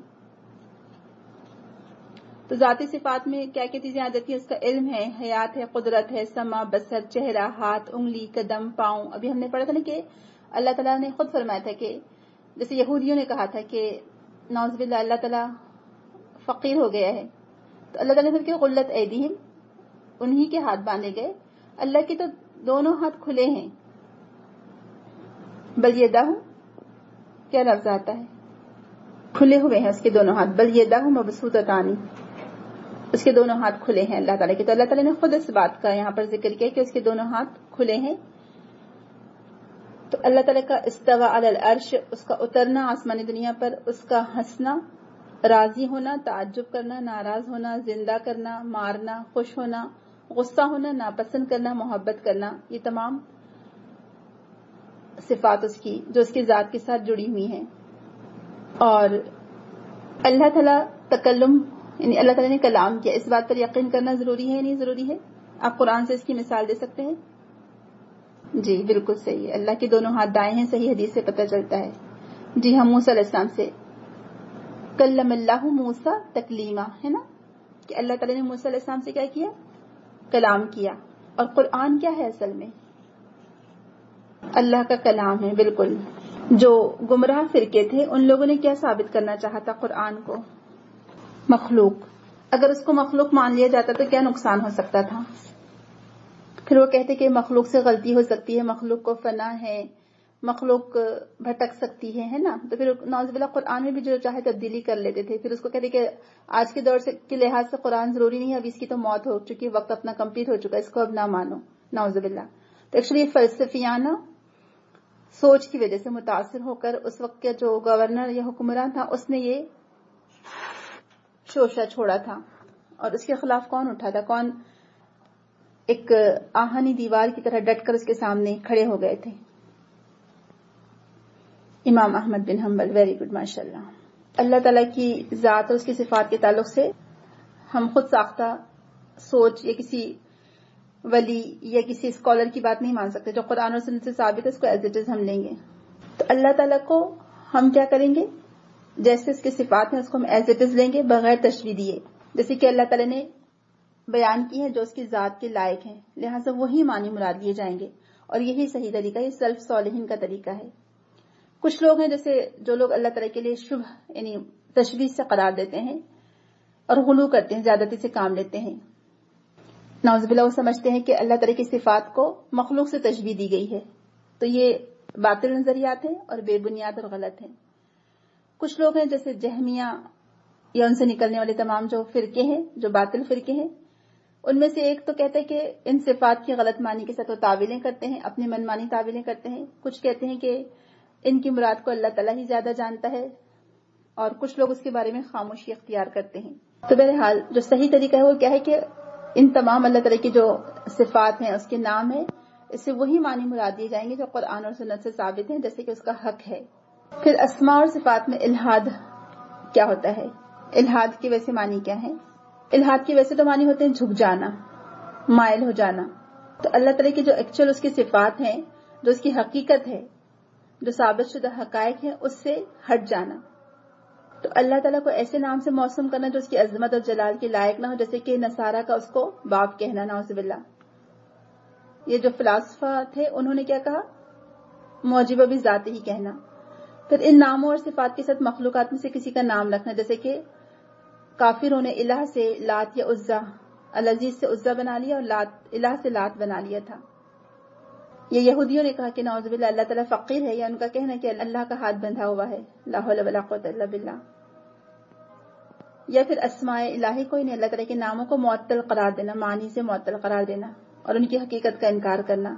تو ذاتی صفات میں کیا کیا چیزیں آ جاتی ہیں؟ اس کا علم ہے، حیات ہے، قدرت ہے، سمع، بصر، چہرہ، ہاتھ، انگلی، قدم، پاؤں. ابھی ہم نے پڑھا تھا نا کہ اللہ تعالیٰ نے خود فرمایا تھا کہ جیسے یہودیوں نے کہا تھا کہ نعوذ باللہ اللہ تعالیٰ فقیر ہو گیا ہے، تو اللہ تعالیٰ نے کہ غلت ایدیہم، انہی کے ہاتھ باندھے گئے. اللہ کے تو دونوں ہاتھ کھلے ہیں. بل یدہ، کیا لفظ آتا ہے؟ کھلے ہوئے ہیں اس کے دونوں ہاتھ. بل یدہ مبسوطتان، اس کے دونوں ہاتھ کھلے ہیں اللہ تعالیٰ کے. تو اللہ تعالیٰ نے خود اس بات کا یہاں پر ذکر کیا کہ اس کے دونوں ہاتھ کھلے ہیں. تو اللہ تعالیٰ کا استوا علی العرش، اس کا اترنا آسمانی دنیا پر، اس کا ہنسنا، راضی ہونا، تعجب کرنا، ناراض ہونا، زندہ کرنا، مارنا، خوش ہونا، غصہ ہونا، ناپسند کرنا، محبت کرنا، یہ تمام صفات اس کی جو اس کی ذات کے ساتھ جڑی ہوئی ہیں. اور اللہ تعالیٰ تکلم، یعنی اللہ تعالیٰ نے کلام کیا، اس بات پر یقین کرنا ضروری ہے یا نہیں ضروری ہے؟ آپ قرآن سے اس کی مثال دے سکتے ہیں؟ جی بالکل صحیح ہے. اللہ کے دونوں ہاتھ دائیں ہیں، صحیح حدیث سے پتہ چلتا ہے. جی ہم موسیٰ علیہ السلام سے کلم اللہ موسیٰ تکلیما، ہے نا، کہ اللہ تعالیٰ نے موسیٰ علیہ السلام سے کیا کیا؟ کلام کیا. اور قرآن کیا ہے اصل میں؟ اللہ کا کلام ہے. بالکل. جو گمراہ فرقے تھے ان لوگوں نے کیا ثابت کرنا چاہا تھا قرآن کو؟ مخلوق. اگر اس کو مخلوق مان لیا جاتا تو کیا نقصان ہو سکتا تھا؟ پھر وہ کہتے کہ مخلوق سے غلطی ہو سکتی ہے، مخلوق کو فنا ہے، مخلوق بھٹک سکتی ہے ہے نا. تو پھر نعوذ باللہ قرآن میں بھی جو چاہے تبدیلی کر لیتے تھے. پھر اس کو کہتے کہ آج کے دور سے کے لحاظ سے قرآن ضروری نہیں ہے, اب اس کی تو موت ہو چکی, وقت اپنا کمپلیٹ ہو چکا, اس کو اب نہ مانو. نعوذ باللہ. تو ایکچولی فلسفیانہ سوچ کی وجہ سے متاثر ہو کر اس وقت کا جو گورنر یا حکمران تھا اس نے یہ شوشہ چھوڑا تھا. اور اس کے خلاف کون اٹھا تھا, کون ایک آہنی دیوار کی طرح ڈٹ کر اس کے سامنے کھڑے ہو گئے تھے؟ امام احمد بن حنبل. ویری گڈ, ماشاء اللہ. اللہ تعالیٰ کی ذات اور اس کی صفات کے تعلق سے ہم خود ساختہ سوچ یا کسی ولی یا کسی اسکالر کی بات نہیں مان سکتے. جو قرآن اور سنت سے ثابت ہے اس کو ایز اٹ از ہم لیں گے. تو اللہ تعالیٰ کو ہم کیا کریں گے, جیسے اس کی صفات ہیں اس کو ہم ایز اٹ از لیں گے بغیر تشبیہ دیے, جیسے کہ اللہ تعالیٰ نے بیان کی ہے جو اس کی ذات کے لائق ہیں, لہٰذا وہی معنی مراد لیے جائیں گے. اور یہی صحیح طریقہ, یہ سلف صالحین کا طریقہ ہے. کچھ لوگ ہیں جیسے جو لوگ اللہ تعالیٰ کے لیے شبہ یعنی تشبیہ سے قرار دیتے ہیں اور غلو کرتے ہیں, زیادتی سے کام لیتے ہیں. نعوذ باللہ وہ سمجھتے ہیں کہ اللہ تعالیٰ کی صفات کو مخلوق سے تشبیہ دی گئی ہے. تو یہ باطل نظریات ہیں اور بے بنیاد اور غلط ہیں. کچھ لوگ ہیں جیسے جہمیہ یا ان سے نکلنے والے تمام جو فرقے ہیں, جو باطل فرقے ہیں, ان میں سے ایک تو کہتے ہیں کہ ان صفات کی غلط معنی کے ساتھ وہ تعویلیں کرتے ہیں, اپنی من مانی تعویلیں کرتے ہیں. کچھ کہتے ہیں کہ ان کی مراد کو اللہ تعالیٰ ہی زیادہ جانتا ہے, اور کچھ لوگ اس کے بارے میں خاموشی اختیار کرتے ہیں. تو بہرحال جو صحیح طریقہ ہے وہ کیا ہے کہ ان تمام اللہ تعالیٰ کی جو صفات ہیں, اس کے نام ہے, اس سے وہی معنی مراد دیے جائیں گے جو قرآن اور سنت سے ثابت ہیں, جیسے کہ اس کا حق ہے. پھر اسماء اور صفات میں الحاد کیا ہوتا ہے, الحاد کی ویسے معنی کیا ہے؟ الحاد کی ویسے تو معنی ہوتے ہیں جھک جانا, مائل ہو جانا. تو اللہ تعالیٰ کی جو ایکچوئل اس کی صفات ہیں, جو اس کی حقیقت ہے, جو ثابت شدہ حقائق ہیں, اس سے ہٹ جانا. تو اللہ تعالیٰ کو ایسے نام سے موسوم کرنا جو اس کی عظمت اور جلال کے لائق نہ ہو, جیسے کہ نصارہ کا اس کو باپ کہنا, نعوذ باللہ. یہ جو فلاسفہ تھے انہوں نے کیا کہا, موجب بھی ذات ہی کہنا. پھر ان ناموں اور صفات کے ساتھ مخلوقات میں سے کسی کا نام رکھنا, جیسے کہ کافروں نے الہ سے لات یا عزا, العزیز سے عزا بنا لیا اور لات الہ سے لات بنا لیا تھا. یہ یہودیوں نے کہا کہ نعوذ باللہ اللہ تعالیٰ فقیر ہے, یا ان کا کہنا کہ اللہ کا ہاتھ بندھا ہوا ہے, لا حول ولا قوت الا باللہ. یا پھر اسماء الہی کو انہیں اللہ تعالیٰ کے ناموں کو معطل قرار دینا, معنی سے معطل قرار دینا, اور ان کی حقیقت کا انکار کرنا.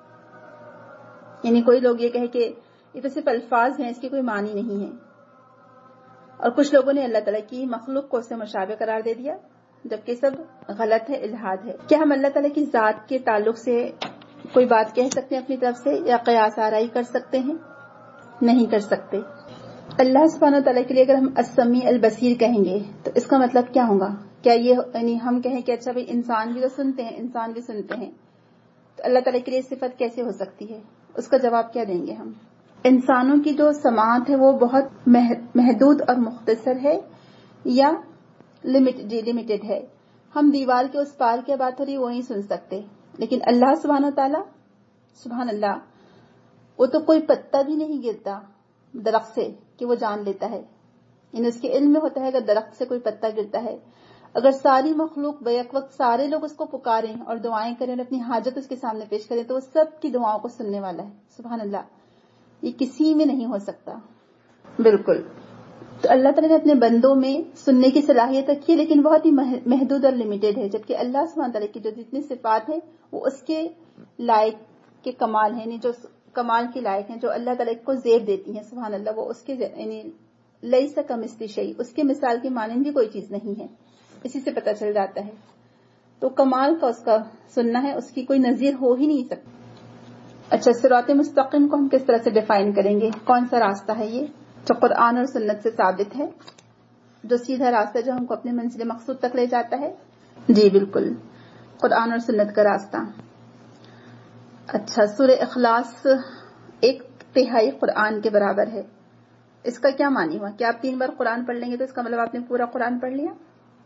یعنی کوئی لوگ یہ کہے کہ یہ تو صرف الفاظ ہیں, اس کی کوئی معنی نہیں ہے. اور کچھ لوگوں نے اللہ تعالیٰ کی مخلوق کو اس سے مشابہ قرار دے دیا, جبکہ سب غلط ہے, الحاد ہے. کیا ہم اللہ تعالیٰ کی ذات کے تعلق سے کوئی بات کہہ سکتے ہیں اپنی طرف سے, یا قیاس آرائی کر سکتے ہیں؟ نہیں کر سکتے. اللہ سبحانہ تعالیٰ کے لیے اگر ہم السمیع البصیر کہیں گے تو اس کا مطلب کیا ہوگا؟ کیا یہ یعنی ہم کہیں کہ اچھا بھائی انسان بھی تو سنتے ہیں, انسان بھی سنتے ہیں, تو اللہ تعالیٰ کے لیے صفت کیسے ہو سکتی ہے؟ اس کا جواب کیا دیں گے ہم؟ انسانوں کی جو سماعت ہے وہ بہت محدود اور مختصر ہے, یا لمیٹڈ ہے. ہم دیوار کے اس پار کی بات ہو رہی وہیں سن سکتے, لیکن اللہ سبحانہ تعالیٰ سبحان اللہ وہ تو کوئی پتا بھی نہیں گرتا درخت سے کہ وہ جان لیتا ہے. یعنی اس کے علم میں ہوتا ہے اگر درخت سے کوئی پتا گرتا ہے, اگر ساری مخلوق بیک وقت سارے لوگ اس کو پکاریں اور دعائیں کریں اور اپنی حاجت اس کے سامنے پیش کریں تو وہ سب کی دعاؤں کو سننے والا ہے. سبحان اللہ, یہ کسی میں نہیں ہو سکتا بالکل. تو اللہ تعالیٰ نے اپنے بندوں میں سننے کی صلاحیت رکھی ہے, لیکن بہت ہی محدود اور لمیٹڈ ہے, جبکہ اللہ سبحانہ تعالیٰ کی جو جتنی صفات ہیں وہ اس کے لائق کے کمال ہیں, یعنی جو کمال کے لائق ہیں, جو اللہ تعالیٰ کو زیب دیتی ہیں. سبحان اللہ, وہ اس کے یعنی لیس کمثلہ شیء, اس کے مثال کی مانند بھی کوئی چیز نہیں ہے, اسی سے پتہ چل جاتا ہے. تو کمال کا اس کا سننا ہے, اس کی کوئی نظیر ہو ہی نہیں سکتی. اچھا, صراط مستقیم کو ہم کس طرح سے ڈیفائن کریں گے؟ کون سا راستہ ہے یہ جو قرآن اور سنت سے ثابت ہے, جو سیدھا راستہ جو ہم کو اپنے منزل مقصود تک لے جاتا ہے؟ جی بالکل, قرآن اور سنت کا راستہ. اچھا, سورہ اخلاص ایک تہائی قرآن کے برابر ہے, اس کا کیا معنی ہوا؟ کہ آپ تین بار قرآن پڑھ لیں گے تو اس کا مطلب آپ نے پورا قرآن پڑھ لیا؟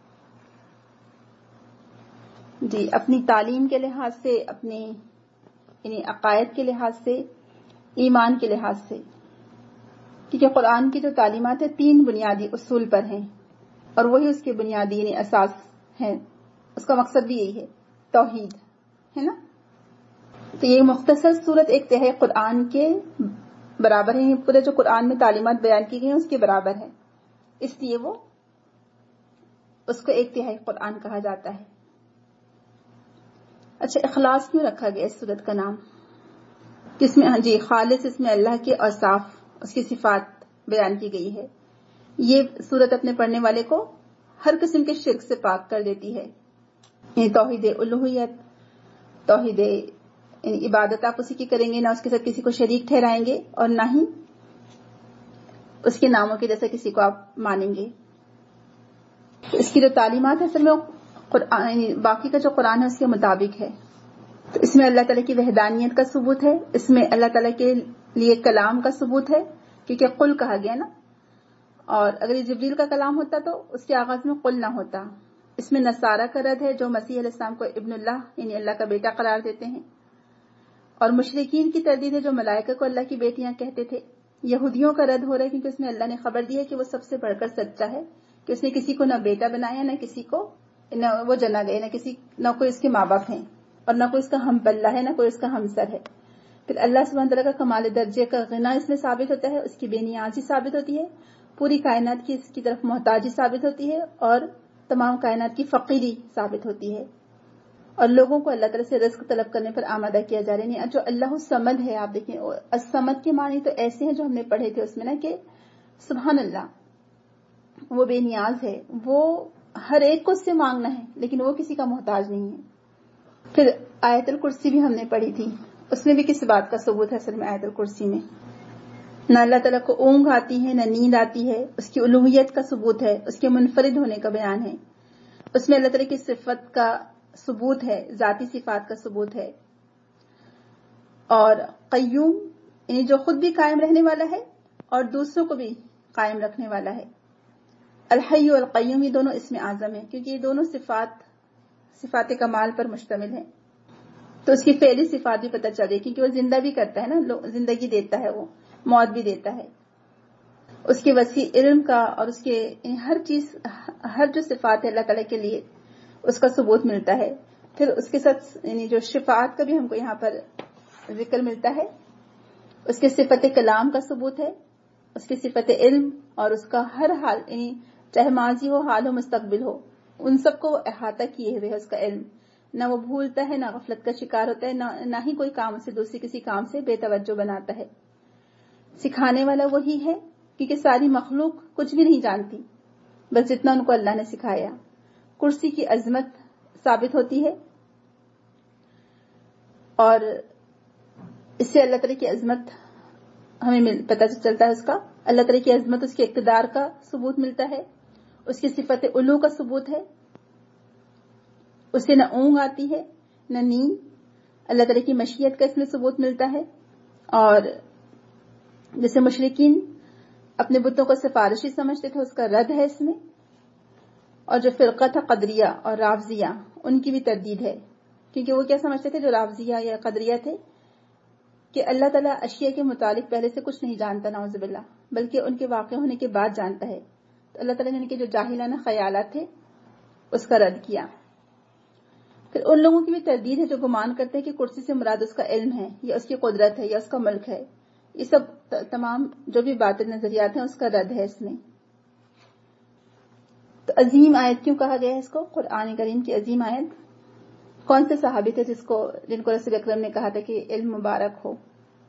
جی, اپنی تعلیم کے لحاظ سے, اپنی یعنی عقائد کے لحاظ سے, ایمان کے لحاظ سے, کیونکہ قرآن کی جو تعلیمات ہیں تین بنیادی اصول پر ہیں, اور وہی اس کے بنیادی یعنی اساس ہیں. اس کا مقصد بھی یہی ہے, توحید ہے نا. تو یہ مختصر صورت ایک تہائی قرآن کے برابر ہے، پورے جو قرآن میں تعلیمات بیان کی گئی ہیں اس کے برابر ہے، اس لیے وہ اس کو ایک تہائی قرآن کہا جاتا ہے۔ اچھا، اخلاص کیوں رکھا گیا اس سورت کا نام؟ کس میں ہاں جی خالص اس میں اللہ کے اوصاف، اس کی صفات بیان کی گئی ہے۔ یہ سورت اپنے پڑھنے والے کو ہر قسم کے شرک سے پاک کر دیتی ہے، یعنی توحید الوہیت، توحید یعنی عبادت آپ اسی کی کریں گے، نہ اس کے ساتھ کسی کو شریک ٹھہرائیں گے اور نہ ہی اس کے ناموں کے جیسے کسی کو آپ مانیں گے۔ اس کی جو تعلیمات ہے اصل میں قرآن باقی کا جو قرآن ہے اس کے مطابق ہے۔ تو اس میں اللہ تعالیٰ کی وحدانیت کا ثبوت ہے، اس میں اللہ تعالیٰ کے لیے کلام کا ثبوت ہے، کیونکہ قل کہا گیا نا، اور اگر یہ جبریل کا کلام ہوتا تو اس کے آغاز میں قل نہ ہوتا۔ اس میں نصارہ کا رد ہے جو مسیح علیہ السلام کو ابن اللہ یعنی اللہ کا بیٹا قرار دیتے ہیں، اور مشرکین کی تردید ہے جو ملائکہ کو اللہ کی بیٹیاں کہتے تھے۔ یہودیوں کا رد ہو رہا ہے کیونکہ اس میں اللہ نے خبر دی ہے کہ وہ سب سے بڑھ کر سچا ہے، کہ اس نے کسی کو نہ بیٹا بنایا، نہ کسی کو نہ وہ جنا گئے، نہ کسی نہ کوئی اس کے ماں باپ ہیں، اور نہ کوئی اس کا ہم پلہ ہے، نہ کوئی اس کا ہمسر ہے۔ پھر اللہ سبحانہ تعالیٰ کا کمال درجے کا غنا اس میں ثابت ہوتا ہے، اس کی بے نیازی ثابت ہوتی ہے، پوری کائنات کی اس کی طرف محتاجی ثابت ہوتی ہے، اور تمام کائنات کی فقیری ثابت ہوتی ہے، اور لوگوں کو اللہ تعالیٰ سے رزق طلب کرنے پر آمادہ کیا جا رہا ہے۔ یعنی جو اللہ الصمد ہے، آپ دیکھیں الصمد کے معنی تو ایسے ہیں جو ہم نے پڑھے تھے اس میں نا، کہ سبحان اللہ وہ بے نیاز ہے، وہ ہر ایک کو اس سے مانگنا ہے لیکن وہ کسی کا محتاج نہیں ہے۔ پھر آیت الکرسی بھی ہم نے پڑھی تھی، اس میں بھی کس بات کا ثبوت ہے اصل میں آیت الکرسی میں؟ نہ اللہ تعالیٰ کو اونگ آتی ہے، نہ نیند آتی ہے، اس کی الوہیت کا ثبوت ہے، اس کے منفرد ہونے کا بیان ہے، اس میں اللہ تعالیٰ کی صفت کا ثبوت ہے، ذاتی صفات کا ثبوت ہے، اور قیوم یعنی جو خود بھی قائم رہنے والا ہے اور دوسروں کو بھی قائم رکھنے والا ہے۔ الحی والقیوم یہ دونوں اسم اعظم ہیں کیونکہ یہ دونوں صفات صفات کمال پر مشتمل ہیں، تو اس کی فعلی صفات بھی پتہ چل رہی ہے کیونکہ وہ زندہ بھی کرتا ہے نا، زندگی دیتا ہے، وہ موت بھی دیتا ہے۔ اس کے وسیع علم کا اور اس کے ہر چیز ہر جو صفات ہے اللہ تعالیٰ کے لیے اس کا ثبوت ملتا ہے۔ پھر اس کے ساتھ یعنی جو شفاعت کا بھی ہم کو یہاں پر ذکر ملتا ہے، اس کے صفت کلام کا ثبوت ہے، اس کی صفت علم اور اس کا ہر حال یعنی چاہے ماضی ہو، حال ہو، مستقبل ہو، ان سب کو احاطہ کیے ہوئے ہے اس کا علم، نہ وہ بھولتا ہے، نہ غفلت کا شکار ہوتا ہے، نہ, نہ ہی کوئی کام سے دوسری کسی کام سے بے توجہ بناتا ہے۔ سکھانے والا وہی ہے کیونکہ ساری مخلوق کچھ بھی نہیں جانتی بس جتنا ان کو اللہ نے سکھایا۔ کرسی کی عظمت ثابت ہوتی ہے، اور اس سے اللہ تعالیٰ کی عظمت ہمیں پتہ چلتا ہے، اس کا اللہ تعالیٰ کی عظمت اس کے اقتدار کا ثبوت ملتا ہے، اس کی صفت علو کا ثبوت ہے، اسے نہ اونگ آتی ہے نہ نیند، اللہ تعالیٰ کی مشیت کا اس میں ثبوت ملتا ہے، اور جیسے مشرکین اپنے بتوں کو سفارشی سمجھتے تھے اس کا رد ہے اس میں، اور جو فرقہ تھا قدریہ اور رافضیہ ان کی بھی تردید ہے، کیونکہ وہ کیا سمجھتے تھے جو رافضیہ یا قدریہ تھے کہ اللہ تعالیٰ اشیاء کے متعلق پہلے سے کچھ نہیں جانتا نعوذ باللہ، بلکہ ان کے واقع ہونے کے بعد جانتا ہے۔ تو اللہ تعالیٰ نے ان کے جو جاہلانہ خیالات تھے اس کا رد کیا۔ پھر ان لوگوں کی بھی تردید ہے جو گمان کرتے ہیں کہ کرسی سے مراد اس کا علم ہے یا اس کی قدرت ہے یا اس کا ملک ہے، یہ سب تمام جو بھی باطل نظریات ہیں اس کا رد ہے اس میں۔ تو عظیم آیت کیوں کہا گیا ہے اس کو؟ قرآن کریم کی عظیم آیت، کون سے صحابی تھے جس کو جن کو رسول اکرم نے کہا تھا کہ علم مبارک ہو؟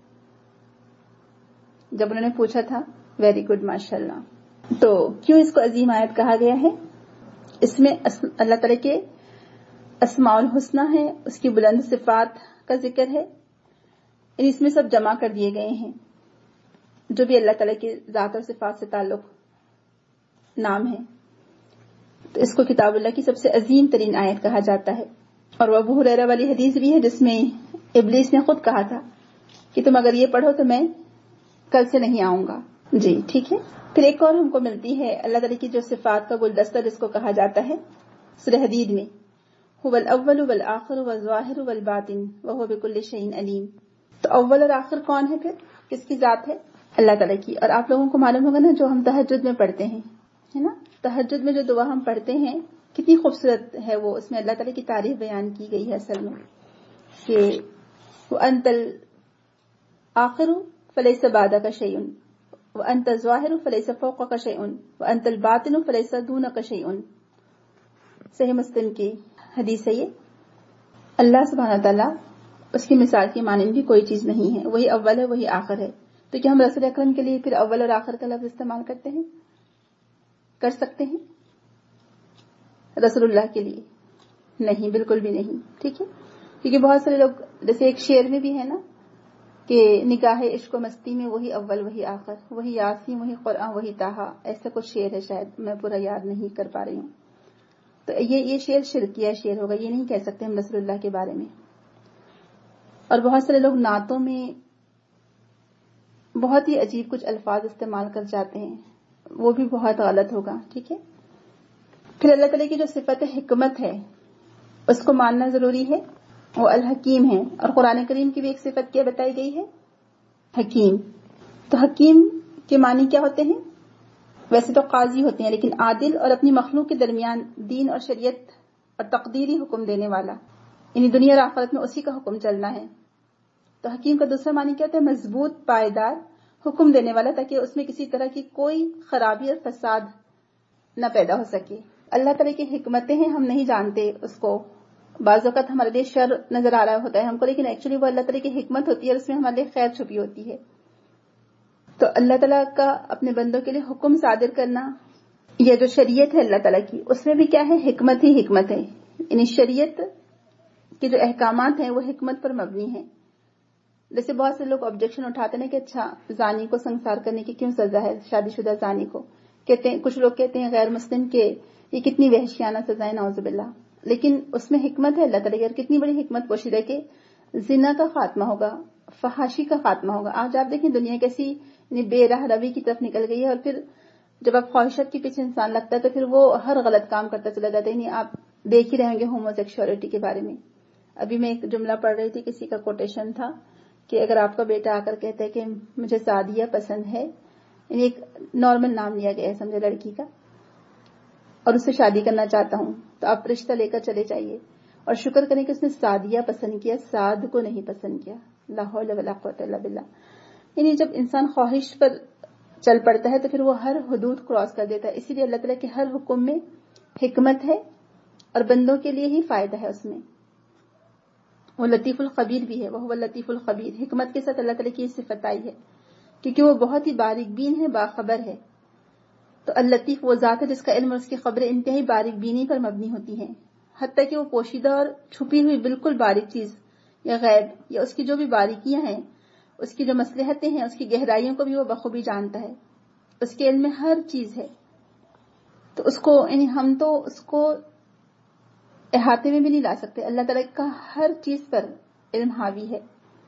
جب انہوں نے پوچھا تھا ویری گڈ ماشاءاللہ۔ تو کیوں اس کو عظیم آیت کہا گیا ہے؟ اس میں اللہ تعالیٰ کے اسماء الحسنی ہے، اس کی بلند صفات کا ذکر ہے، یعنی اس میں سب جمع کر دیے گئے ہیں جو بھی اللہ تعالیٰ کے ذات اور صفات سے تعلق نام ہے، تو اس کو کتاب اللہ کی سب سے عظیم ترین آیت کہا جاتا ہے۔ اور وہ ابو ہریرہ والی حدیث بھی ہے جس میں ابلیس نے خود کہا تھا کہ تم اگر یہ پڑھو تو میں کل سے نہیں آؤں گا۔ جی ٹھیک ہے۔ پھر ایک اور ہم کو ملتی ہے اللہ تعالیٰ کی جو صفات کا گلدستہ جس کو کہا جاتا ہے سورہ حدید میں، هو الاول والآخر والظاہر والباطن وهو بكل شيء علیم۔ تو اول اور آخر کون ہے؟ پھر کس کی ذات ہے؟ اللہ تعالیٰ کی۔ اور آپ لوگوں کو معلوم ہوگا نا جو ہم تہجد میں پڑھتے ہیں، ہے نا، تہجد میں جو دعا ہم پڑھتے ہیں کتنی خوبصورت ہے وہ، اس میں اللہ تعالیٰ کی تعریف بیان کی گئی ہے اصل میں کہ وہ انت الآخر فلیس بعدک شیء وانت الظاہر فلیس فوقک شیء وانت الباطن فلیس دونک شیء. صحیح مسلم کی حدیث ہے یہ. اللہ سبحانہ تعالیٰ اس کی مثال کی مانند بھی کوئی چیز نہیں ہے. وہی اول ہے وہی آخر ہے. تو کیا ہم رسول اکرم کے لیے پھر اول اور آخر کا لفظ استعمال کرتے ہیں؟ کر سکتے ہیں؟ رسول اللہ کے لیے نہیں، بالکل بھی نہیں. ٹھیک ہے، کیونکہ بہت سارے لوگ جیسے ایک شعر میں بھی ہے نا کہ نکاح عشق و مستی میں وہی اول وہی آخر، وہی یاسین وہی قرآن وہی طٰہٰ، ایسا کچھ شعر ہے، شاید میں پورا یاد نہیں کر پا رہی ہوں. تو یہ یہ شعر شرکیہ شعر ہوگا. یہ نہیں کہہ سکتے ہم رسول اللہ کے بارے میں. اور بہت سارے لوگ نعتوں میں بہت ہی عجیب کچھ الفاظ استعمال کر جاتے ہیں، وہ بھی بہت غلط ہوگا. ٹھیک ہے، پھر اللہ تعالیٰ کی جو صفت حکمت ہے اس کو ماننا ضروری ہے. وہ الحکیم ہے، اور قرآن کریم کی بھی ایک صفت کیا بتائی گئی ہے؟ حکیم. تو حکیم کے معنی کیا ہوتے ہیں؟ ویسے تو قاضی ہوتے ہیں، لیکن عادل اور اپنی مخلوق کے درمیان دین اور شریعت اور تقدیری حکم دینے والا، یعنی دنیا اور آخرت میں اسی کا حکم چلنا ہے. تو حکیم کا دوسرا معنی کیا ہوتا ہے؟ مضبوط پائیدار حکم دینے والا، تاکہ اس میں کسی طرح کی کوئی خرابی اور فساد نہ پیدا ہو سکے. اللہ تعالیٰ کی حکمتیں ہیں، ہم نہیں جانتے اس کو. بعض اوقات ہمارے لیے شر نظر آ رہا ہوتا ہے ہم کو، لیکن ایکچولی وہ اللہ تعالیٰ کی حکمت ہوتی ہے اور اس میں ہمارے لیے خیر چھپی ہوتی ہے. تو اللہ تعالیٰ کا اپنے بندوں کے لیے حکم صادر کرنا، یہ جو شریعت ہے اللہ تعالیٰ کی، اس میں بھی کیا ہے؟ حکمت ہی حکمت ہے. یعنی شریعت کے جو احکامات ہیں وہ حکمت پر مبنی ہیں. جیسے بہت سے لوگ آبجیکشن اٹھاتے ہیں کہ اچھا زانی کو سنسار کرنے کی کیوں سزا ہے؟ شادی شدہ زانی کو کہتے ہیں، کچھ لوگ کہتے ہیں غیر مسلم کے یہ کتنی وحشیانہ سزا ہے، نعوذ باللہ. لیکن اس میں حکمت ہے اللہ تعالیٰ کی، اور کتنی بڑی حکمت پوشیدہ ہے کہ زنا کا خاتمہ ہوگا، فحاشی کا خاتمہ ہوگا. آج آپ دیکھیں دنیا کیسی یعنی بے راہ روی کی طرف نکل گئی ہے، اور پھر جب آپ خواہشات کے پیچھے انسان لگتا ہے تو پھر وہ ہر غلط کام کرتا چلا جاتا ہے. یعنی آپ دیکھ ہی رہیں گے ہومو سیکشولیٹی کے بارے میں. ابھی میں ایک جملہ پڑھ رہی تھی، کسی کا کوٹیشن تھا کہ اگر آپ کا بیٹا آ کر کہتا ہے کہ مجھے سعدیہ پسند ہے، یعنی ایک نارمل نام لیا گیا ہے سمجھے لڑکی کا، اور اس سے شادی کرنا چاہتا ہوں، تو آپ رشتہ لے کر چلے جائیے اور شکر کریں کہ اس نے سعدیہ پسند کیا، سعد کو نہیں پسند کیا. لا حول ولا قوت الا باللہ. یعنی جب انسان خواہش پر چل پڑتا ہے تو پھر وہ ہر حدود کراس کر دیتا ہے. اسی لیے اللہ تعالیٰ کے ہر حکم میں حکمت ہے اور بندوں کے لیے ہی فائدہ ہے. اس میں وہ لطیف الخبیر بھی ہے، وہ لطیف الخبیر. حکمت کے ساتھ اللہ تعالیٰ کی یہ صفت آئی ہے کیونکہ وہ بہت ہی باریک بین ہے، باخبر ہے. تو اللطیف وہ ذات ہے جس کا علم اور اس کی خبریں انتہائی باریک بینی پر مبنی ہوتی ہیں، حتیٰ کہ وہ پوشیدہ اور چھپی ہوئی بالکل باریک چیز یا غیب یا اس کی جو بھی باریکیاں ہیں، اس کی جو مصلحتیں ہیں، اس کی گہرائیوں کو بھی وہ بخوبی جانتا ہے. اس کے علم میں ہر چیز ہے. تو اس کو یعنی ہم تو اس کو احاطے میں بھی نہیں لا سکتے. اللہ تعالیٰ کا ہر چیز پر علم حاوی ہے.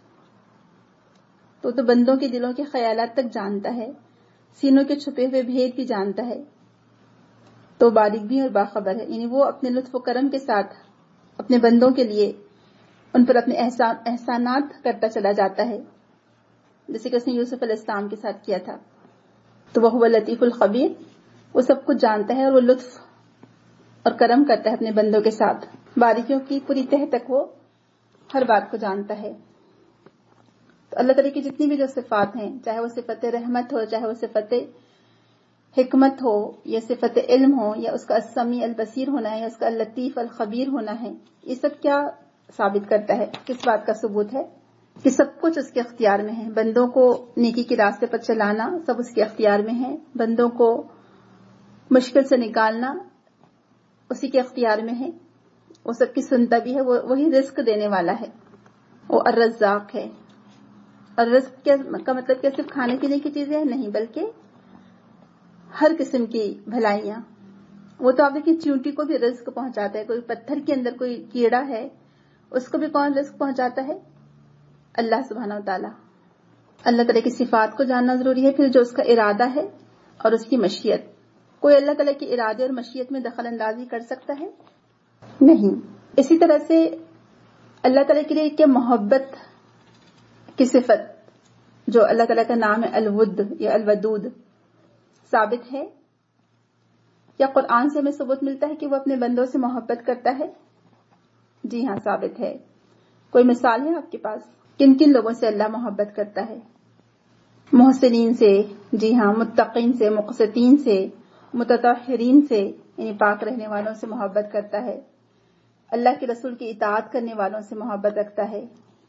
تو تو بندوں کے دلوں کے خیالات تک جانتا ہے، سینوں کے چھپے ہوئے بھید بھی جانتا ہے. تو باریک بھی اور باخبر ہے. یعنی وہ اپنے لطف و کرم کے ساتھ اپنے بندوں کے لیے ان پر اپنے احسان احسانات کرتا چلا جاتا ہے، جیسے کہ اس نے یوسف علیہ السلام کے ساتھ کیا تھا. تو وہ لطیف الخبیر، وہ سب کچھ جانتا ہے اور وہ لطف اور کرم کرتا ہے اپنے بندوں کے ساتھ. باریکیوں کی پوری تہ تک وہ ہر بات کو جانتا ہے. تو اللہ تعالیٰ کی جتنی بھی جو صفات ہیں، چاہے وہ صفت رحمت ہو، چاہے وہ صفت حکمت ہو، یا صفت علم ہو، یا اس کا السمیع البصیر ہونا ہے، یا اس کا اللطیف الخبیر ہونا ہے، یہ سب کیا ثابت کرتا ہے؟ کس بات کا ثبوت ہے؟ کہ سب کچھ اس کے اختیار میں ہے. بندوں کو نیکی کے راستے پر چلانا سب اس کے اختیار میں ہے. بندوں کو مشکل سے نکالنا اسی کے اختیار میں ہے. وہ سب کی سنتا بھی ہے. وہ وہی رزق دینے والا ہے. وہ الرزاق ہے. اور رزق کا مطلب کیا صرف کھانے پینے کی چیزیں ہیں؟ نہیں، بلکہ ہر قسم کی بھلائیاں. وہ تو آپ دیکھیں چیونٹی کو بھی رزق پہنچاتا ہے. کوئی پتھر کے اندر کوئی کیڑا ہے، اس کو بھی کون رزق پہنچاتا ہے؟ اللہ سبحانہ و تعالیٰ. اللہ تعالیٰ کی صفات کو جاننا ضروری ہے. پھر جو اس کا ارادہ ہے اور اس کی مشیت، کوئی اللہ تعالیٰ کے ارادے اور مشیت میں دخل اندازی کر سکتا ہے؟ نہیں. اسی طرح سے اللہ تعالیٰ کے لیے کیا محبت کی صفت جو اللہ تعالیٰ کا نام ہے الود یا الودود ثابت ہے؟ یا قرآن سے ہمیں ثبوت ملتا ہے کہ وہ اپنے بندوں سے محبت کرتا ہے؟ جی ہاں، ثابت ہے. کوئی مثال ہے آپ کے پاس؟ کن کن لوگوں سے اللہ محبت کرتا ہے؟ محسنین سے، جی ہاں متقین سے، مقسطین سے، متطہرین سے یعنی پاک رہنے والوں سے محبت کرتا ہے، اللہ کے رسول کی اطاعت کرنے والوں سے محبت رکھتا ہے۔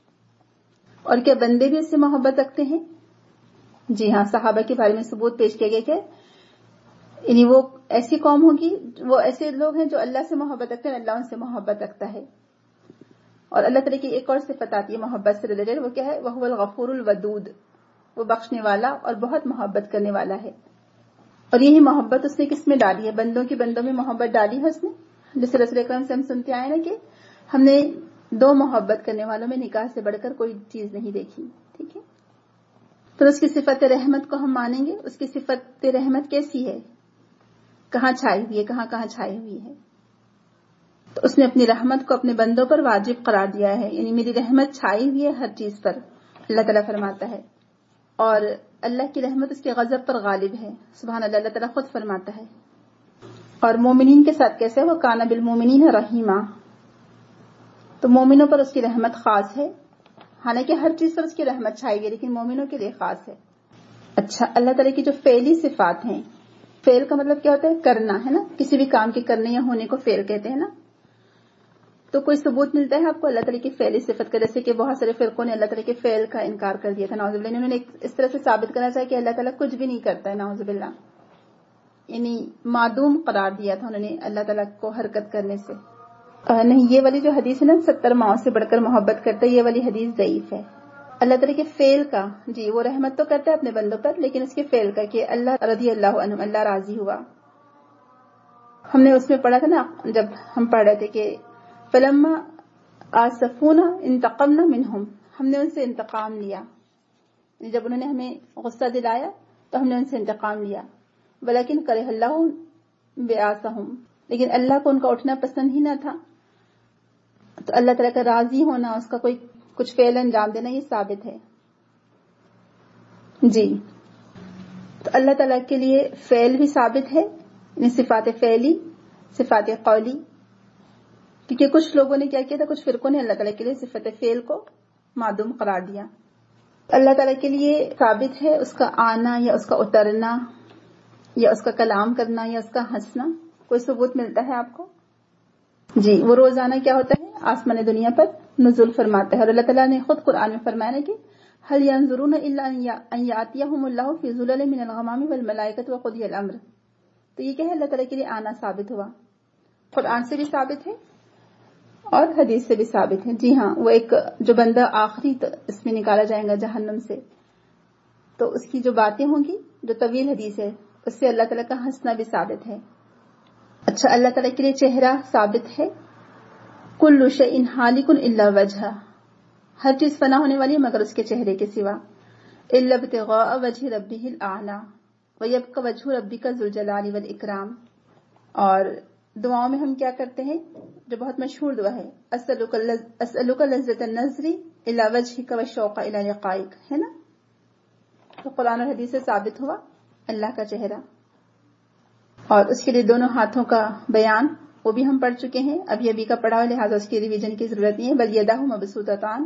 اور کیا بندے بھی اس سے محبت رکھتے ہیں؟ جی ہاں، صحابہ کے بارے میں ثبوت پیش کیا گیا کہ یعنی وہ ایسی قوم ہوگی، وہ ایسے لوگ ہیں جو اللہ سے محبت رکھتے ہیں، اللہ ان سے محبت رکھتا ہے۔ اور اللہ تعالیٰ کی ایک اور صفت آتی ہے محبت سے ریلیٹڈ، وہ کیا ہے؟ وہ الغفور الودود، وہ بخشنے والا اور بہت محبت کرنے والا ہے۔ اور یہی محبت اس نے کس میں ڈالی ہے؟ بندوں کی بندوں میں محبت ڈالی ہے اس نے، جیسے رسول اکرم سے ہم سنتے آئے نا کہ ہم نے دو محبت کرنے والوں میں نکاح سے بڑھ کر کوئی چیز نہیں دیکھی، ٹھیک ہے؟ تو اس کی صفت رحمت کو ہم مانیں گے۔ اس کی صفت رحمت کیسی ہے؟ کہاں چھائی ہوئی ہے؟ کہاں کہاں چھائی ہوئی ہے؟ تو اس نے اپنی رحمت کو اپنے بندوں پر واجب قرار دیا ہے، یعنی میری رحمت چھائی ہوئی ہے ہر چیز پر، اللہ تعالیٰ فرماتا ہے۔ اور اللہ کی رحمت اس کے غضب پر غالب ہے، سبحان اللہ، اللہ تعالیٰ خود فرماتا ہے۔ اور مومنین کے ساتھ کیسے؟ وہ کان بالمومنین رحیما، تو مومنوں پر اس کی رحمت خاص ہے، حالانکہ ہر چیز پر اس کی رحمت چھائی گئی لیکن مومنوں کے لیے خاص ہے۔ اچھا، اللہ تعالیٰ کی جو فعلی صفات ہیں، فعل کا مطلب کیا ہوتا ہے؟ کرنا، ہے نا؟ کسی بھی کام کے کرنے یا ہونے کو فعل کہتے ہیں نا۔ تو کوئی ثبوت ملتا ہے آپ کو اللہ تعالیٰ کی فعلی صفت کا؟ جیسے کہ بہت سارے فرقوں نے اللہ تعالیٰ کے فعل کا انکار کر دیا تھا، نعوذ باللہ، انہوں نے اس طرح سے ثابت کرنا چاہا کہ اللہ تعالیٰ کچھ بھی نہیں کرتا ہے، نعوذ باللہ، یعنی معدوم قرار دیا تھا انہوں نے اللہ تعالیٰ کو حرکت کرنے سے۔ نہیں، یہ والی جو حدیث ہے نا ستر ماؤں سے بڑھ کر محبت کرتا ہے، یہ والی حدیث ضعیف ہے۔ اللہ تعالیٰ کے فعل کا، جی وہ رحمت تو کرتا ہے اپنے بندوں پر، لیکن اس کے فعل کا کہ اللہ رضی اللہ عنہ، اللہ راضی ہوا۔ ہم نے اس میں پڑھا تھا نا جب ہم پڑھ رہے تھے کہ فلما آسفونا انتقمنا منہم، ہم نے ان سے انتقام لیا، جب انہوں نے ہمیں غصہ دلایا تو ہم نے ان سے انتقام لیا۔ ولیکن کرہ اللہ بعاثہم، لیکن اللہ کو ان کا اٹھنا پسند ہی نہ تھا۔ تو اللہ تعالیٰ کا راضی ہونا، اس کا کوئی کچھ فعل انجام دینا، یہ ثابت ہے۔ جی، تو اللہ تعالیٰ کے لیے فعل بھی ثابت ہے، یعنی صفات فعلی، صفات قولی، کیونکہ کچھ لوگوں نے کیا کیا تھا، کچھ فرقوں نے اللہ تعالیٰ کے لیے صفت فعل کو معدوم قرار دیا۔ اللہ تعالیٰ کے لیے ثابت ہے اس کا آنا یا اس کا اترنا یا اس کا کلام کرنا یا اس کا ہنسنا، کوئی ثبوت ملتا ہے آپ کو؟ جی، وہ روزانہ کیا ہوتا ہے؟ آسمان دنیا پر نزول فرماتا ہے، اور اللہ تعالیٰ نے خود قرآن میں فرمایا کہ هل ينظرون الا ان ياتيهم الله في ظلل من الغمام والملائكة وقضي الامر، تو یہ کیا ہے؟ اللہ تعالیٰ کے لیے آنا ثابت ہوا، قرآن سے بھی ثابت ہے اور حدیث سے بھی ثابت ہے۔ جی ہاں، وہ ایک جو بندہ آخری اس میں نکالا جائے گا جہنم سے، تو اس کی جو باتیں ہوں گی، جو طویل حدیث ہے، اس سے اللہ تعالیٰ کا ہنسنا بھی ثابت ہے۔ اچھا، اللہ تعالیٰ کے لیے چہرہ ثابت ہے، کل شیء ہالک الا وجہہ، ہر چیز فنا ہونے والی ہے مگر اس کے چہرے کے سوا، الا ابتغاء وجہ ربہ الاعلی ویبقى وجہ ربک ذو الجلال والاکرام۔ اور دعاؤں میں ہم کیا کرتے ہیں جو بہت مشہور دعا ہے، اسألک لذة النظر الی وجہک والشوق الی لقائک، ہے نا؟ تو قرآن اور حدیث سے ثابت ہوا اللہ کا چہرہ، اور اس کے لیے دونوں ہاتھوں کا بیان وہ بھی ہم پڑھ چکے ہیں، ابھی ابھی کا پڑھا ہوا، لہٰذا اس کی ریویژن کی ضرورت نہیں ہے۔ بل یداہ مبسوطتان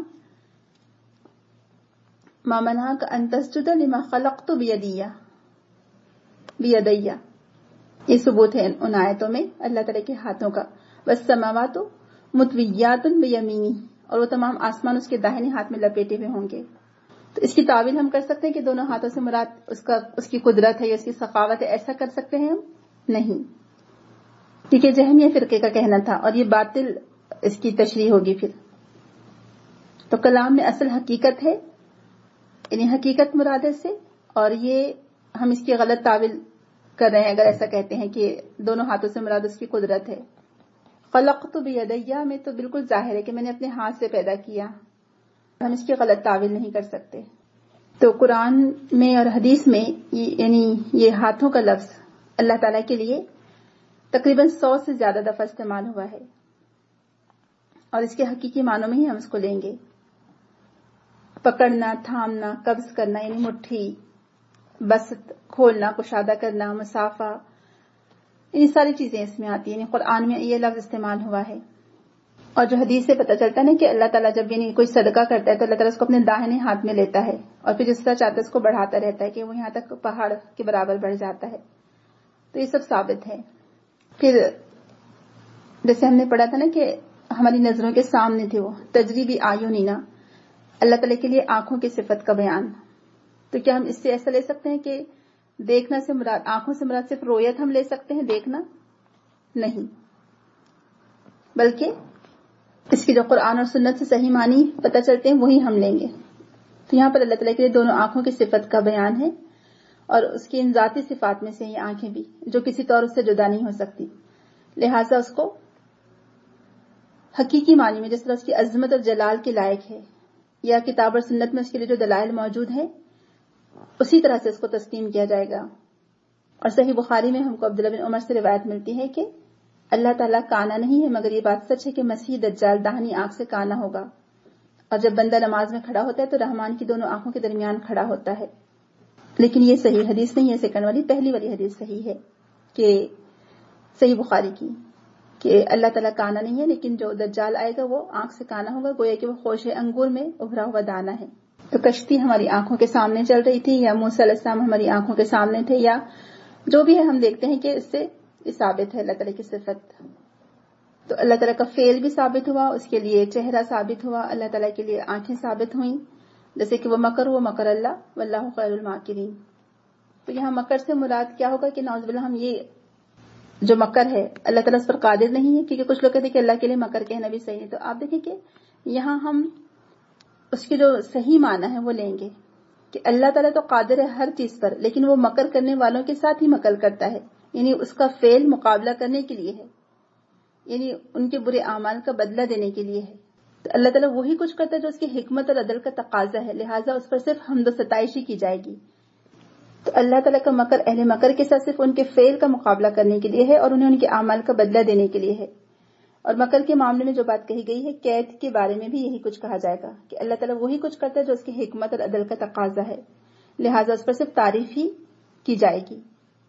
ما منعک ان تسجد لما خلقت بیدی بیدی، یہ ثبوت ہے ان آیتوں میں اللہ تعالیٰ کے ہاتھوں کا۔ والسماوات مطویات بیمینہ، اور وہ تمام آسمان اس کے داہنے ہاتھ میں لپیٹے ہوئے ہوں گے۔ تو اس کی تعویل ہم کر سکتے ہیں کہ دونوں ہاتھوں سے مراد اس کا اس کی قدرت ہے یا اس کی سخاوت ہے، ایسا کر سکتے ہیں ہم؟ نہیں، کیونکہ جہمیہ فرقے کا کہنا تھا، اور یہ باطل اس کی تشریح ہوگی پھر۔ تو کلام میں اصل حقیقت ہے، یعنی حقیقت مراد ہے سے، اور یہ ہم اس کی غلط تعویل کر رہے ہیں اگر ایسا کہتے ہیں کہ دونوں ہاتھوں سے مراد اس کی قدرت ہے۔ خلقت بیدی میں تو بالکل ظاہر ہے کہ میں نے اپنے ہاتھ سے پیدا کیا، ہم اس کی غلط تعویل نہیں کر سکتے۔ تو قرآن میں اور حدیث میں یعنی یہ ہاتھوں کا لفظ اللہ تعالیٰ کے لیے تقریباً سو سے زیادہ دفعہ استعمال ہوا ہے، اور اس کے حقیقی معنوں میں ہی ہم اس کو لیں گے۔ پکڑنا، تھامنا، قبض کرنا یعنی مٹھی، بسط، کھولنا، کشادہ کرنا، مسافہ، یہ ساری چیزیں اس میں آتی ہیں، یعنی قرآن میں یہ لفظ استعمال ہوا ہے۔ اور جو حدیث سے پتہ چلتا ہے نا کہ اللہ تعالیٰ جب یعنی کوئی صدقہ کرتا ہے تو اللہ تعالیٰ اس کو اپنے داہنے ہاتھ میں لیتا ہے اور پھر جس طرح چاہتا ہے اس کو بڑھاتا رہتا ہے کہ وہ یہاں تک پہاڑ کے برابر بڑھ جاتا ہے. تو یہ سب ثابت ہے. پھر جیسے ہم نے پڑھا تھا نا کہ ہماری نظروں کے سامنے تھے وہ تجریبی آیونینا، اللہ تعالیٰ کے لیے آنکھوں کی صفت کا بیان. تو کیا ہم اس سے ایسا لے سکتے ہیں کہ دیکھنا سے مراد آنکھوں سے مراد صرف رویت ہم لے سکتے ہیں، دیکھنا نہیں، بلکہ اس کی جو قرآن اور سنت سے صحیح معنی پتہ چلتے ہیں وہی ہم لیں گے. تو یہاں پر اللہ تعالیٰ کے لیے دونوں آنکھوں کی صفت کا بیان ہے اور اس کی ان ذاتی صفات میں سے یہ آنکھیں بھی جو کسی طور اس سے جدا نہیں ہو سکتی، لہٰذا اس کو حقیقی معنی میں جس طرح اس کی عظمت اور جلال کے لائق ہے یا کتاب اور سنت میں اس کے لیے جو دلائل موجود ہیں اسی طرح سے اس کو تسلیم کیا جائے گا. اور صحیح بخاری میں ہم کو عبداللہ بن عمر سے روایت ملتی ہے کہ اللہ تعالیٰ کانا نہیں ہے، مگر یہ بات سچ ہے کہ مسیح دجال داہنی آنکھ سے کانا ہوگا، اور جب بندہ نماز میں کھڑا ہوتا ہے تو رحمان کی دونوں آنکھوں کے درمیان کھڑا ہوتا ہے. لیکن یہ صحیح حدیث نہیں ہے، سیکنڈ والی پہلی والی حدیث صحیح ہے کہ صحیح بخاری کی کہ اللہ تعالیٰ کانا نہیں ہے، لیکن جو دجال آئے گا وہ آنکھ سے کانا ہوگا، گویا کہ وہ خوش انگور میں ابھرا ہوا دانا ہے. تو کشتی ہماری آنکھوں کے سامنے چل رہی تھی، یا موسیٰ علیہ السلام ہماری آنکھوں کے سامنے تھے، یا جو بھی ہے ہم دیکھتے ہیں کہ اس سے ثابت ہے اللہ تعالیٰ کی صفت. تو اللہ تعالیٰ کا فعل بھی ثابت ہوا، اس کے لیے چہرہ ثابت ہوا، اللہ تعالیٰ کے لیے آنکھیں ثابت ہوئیں، جیسے کہ وہ مکر ہوا مکر اللہ واللہ خیر الماکرین. تو یہاں مکر سے مراد کیا ہوگا کہ نعوذ باللہ ہم یہ جو مکر ہے اللہ تعالیٰ اس پر قادر نہیں ہے، کیونکہ کچھ لوگ کہتے ہیں کہ اللہ کے لیے مکر کہنا بھی صحیح ہے. تو آپ دیکھیں کہ یہاں ہم اس کی جو صحیح معنی ہے وہ لیں گے کہ اللہ تعالیٰ تو قادر ہے ہر چیز پر، لیکن وہ مکر کرنے والوں کے ساتھ ہی مکر کرتا ہے، یعنی اس کا فعل مقابلہ کرنے کے لیے ہے، یعنی ان کے برے اعمال کا بدلہ دینے کے لیے ہے. تو اللہ تعالیٰ وہی کچھ کرتا ہے جو اس کی حکمت اور عدل کا تقاضا ہے، لہٰذا اس پر صرف حمد و ستائش ہی کی جائے گی. تو اللہ تعالیٰ کا مکر اہل مکر کے ساتھ صرف ان کے فعل کا مقابلہ کرنے کے لیے ہے اور انہیں ان کے اعمال کا بدلہ دینے کے لیے ہے. اور مکر کے معاملے میں جو بات کہی گئی ہے قید کے بارے میں بھی یہی کچھ کہا جائے گا کہ اللہ تعالیٰ وہی کچھ کرتا ہے جو اس کی حکمت اور عدل کا تقاضا ہے، لہٰذا اس پر صرف تعریف ہی کی جائے گی.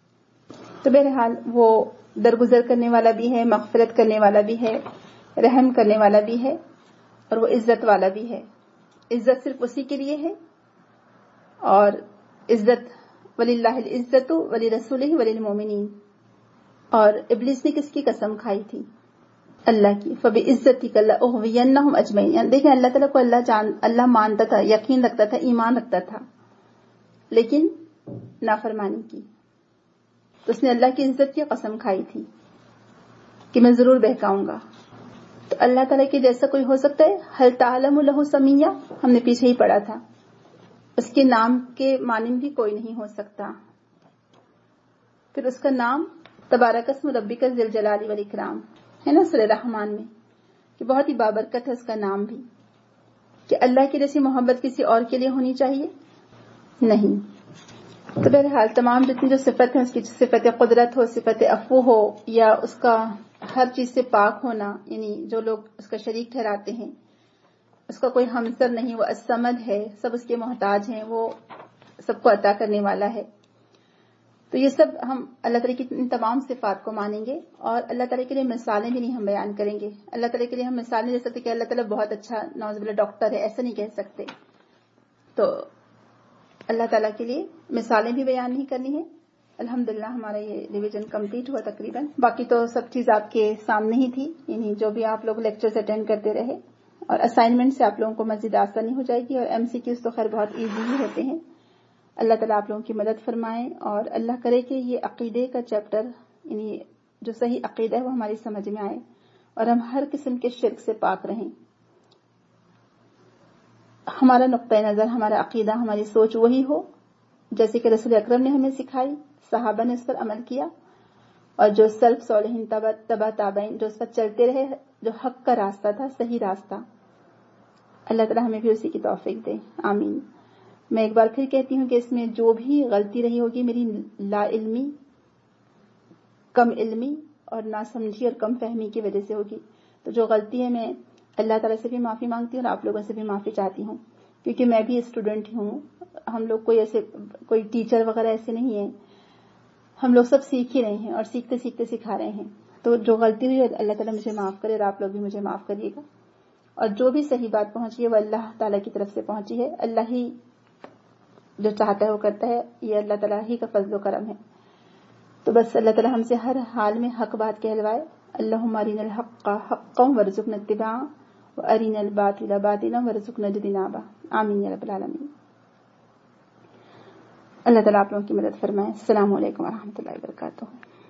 تو بہرحال وہ درگزر کرنے والا بھی ہے، مغفرت کرنے والا بھی ہے، رحم کرنے والا بھی ہے، اور وہ عزت والا بھی ہے. عزت صرف اسی کے لیے ہے، اور عزت وللہ العزت ولرسولہ وللمؤمنین. اور ابلیس نے کس کی قسم کھائی تھی؟ اللہ کی. فبعزتک لأغوینہم اجمعین. دیکھیں اللہ تعالیٰ کو اللہ جان اللہ مانتا تھا، یقین رکھتا تھا، ایمان رکھتا تھا، لیکن نافرمانی کی تو اس نے اللہ کی عزت کی قسم کھائی تھی کہ میں ضرور بہکاؤں گا. تو اللہ تعالیٰ کے جیسا کوئی ہو سکتا ہے؟ هل تعلم له سمیہ، ہم نے پیچھے ہی پڑھا تھا، اس کے نام کے مانند بھی کوئی نہیں ہو سکتا. پھر اس کا نام تبارک اسم ربک ذی الجلال والاکرام ہے نا سورہ رحمان میں، کہ بہت ہی بابرکت ہے اس کا نام بھی. کہ اللہ کی جیسی محبت کسی اور کے لیے ہونی چاہیے؟ نہیں. تو بہرحال تمام جتنی جو صفت ہے، اس کی صفت قدرت ہو، صفت عفو ہو، یا اس کا ہر چیز سے پاک ہونا، یعنی جو لوگ اس کا شریک ٹھہراتے ہیں اس کا کوئی ہمسر نہیں، وہ الصمد ہے، سب اس کے محتاج ہیں، وہ سب کو عطا کرنے والا ہے. تو یہ سب ہم اللہ تعالیٰ کی ان تمام صفات کو مانیں گے، اور اللہ تعالیٰ کے لیے مثالیں بھی نہیں ہم بیان کریں گے. اللہ تعالیٰ کے لیے ہم مثال نہیں دے سکتے کہ اللہ تعالیٰ بہت اچھا نعوذ باللہ ڈاکٹر ہے، ایسا نہیں کہہ سکتے. تو اللہ تعالیٰ کے لیے مثالیں بھی بیان نہیں کرنی ہے. الحمدللہ ہمارا یہ ریویژن کمپلیٹ ہوا تقریباً. باقی تو سب چیز آپ کے سامنے ہی تھی، یعنی جو بھی آپ لوگ لیکچرز اٹینڈ کرتے رہے، اور اسائنمنٹ سے آپ لوگوں کو مزید آسانی ہو جائے گی، اور ایم سی کیوز تو خیر بہت ایزی ہی ہوتے ہیں. اللہ تعالیٰ آپ لوگوں کی مدد فرمائے، اور اللہ کرے کہ یہ عقیدے کا چیپٹر، یعنی جو صحیح عقیدہ ہے وہ ہماری سمجھ میں آئے، اور ہم ہر قسم کے شرک سے پاک رہیں. ہمارا نقطۂ نظر، ہمارا عقیدہ، ہماری سوچ وہی ہو جیسے کہ رسول اکرم نے ہمیں سکھائی، صحابہ نے اس پر عمل کیا، اور جو سلف صالحین تبع تبع تابعین جو اس پر چلتے رہے، جو حق کا راستہ تھا، صحیح راستہ. اللہ تعالیٰ ہمیں بھی اسی کی توفیق دے، آمین. میں ایک بار پھر کہتی ہوں کہ اس میں جو بھی غلطی رہی ہوگی میری لا علمی، کم علمی اور نا سمجھی اور کم فہمی کی وجہ سے ہوگی. تو جو غلطی ہے میں اللہ تعالیٰ سے بھی معافی مانگتی ہوں اور آپ لوگوں سے بھی معافی چاہتی ہوں، کیونکہ میں بھی اسٹوڈنٹ ہوں. ہم لوگ کوئی ایسے کوئی ٹیچر وغیرہ ایسے نہیں ہیں، ہم لوگ سب سیکھ ہی رہے ہیں اور سیکھتے سیکھتے سکھا رہے ہیں. تو جو غلطی ہوئی ہے اللہ تعالیٰ مجھے معاف کرے اور آپ لوگ بھی مجھے معاف کریے گا. اور جو بھی صحیح بات پہنچی ہے وہ اللہ تعالیٰ کی طرف سے پہنچی ہے. اللہ ہی جو چاہتا ہے وہ کرتا ہے. یہ اللہ تعالیٰ ہی کا فضل و کرم ہے. تو بس اللہ تعالیٰ ہم سے ہر حال میں حق بات کہلوائے. اللہم ارنا الحق حقا وارزقنا اتباعہ وارنا الباطل باطلا وارزقنا اجتنابہ. آمین یا رب العالمین. اللہ تعالیٰ آپ لوگوں کی مدد فرمائے. السلام علیکم ورحمۃ اللہ وبرکاتہ.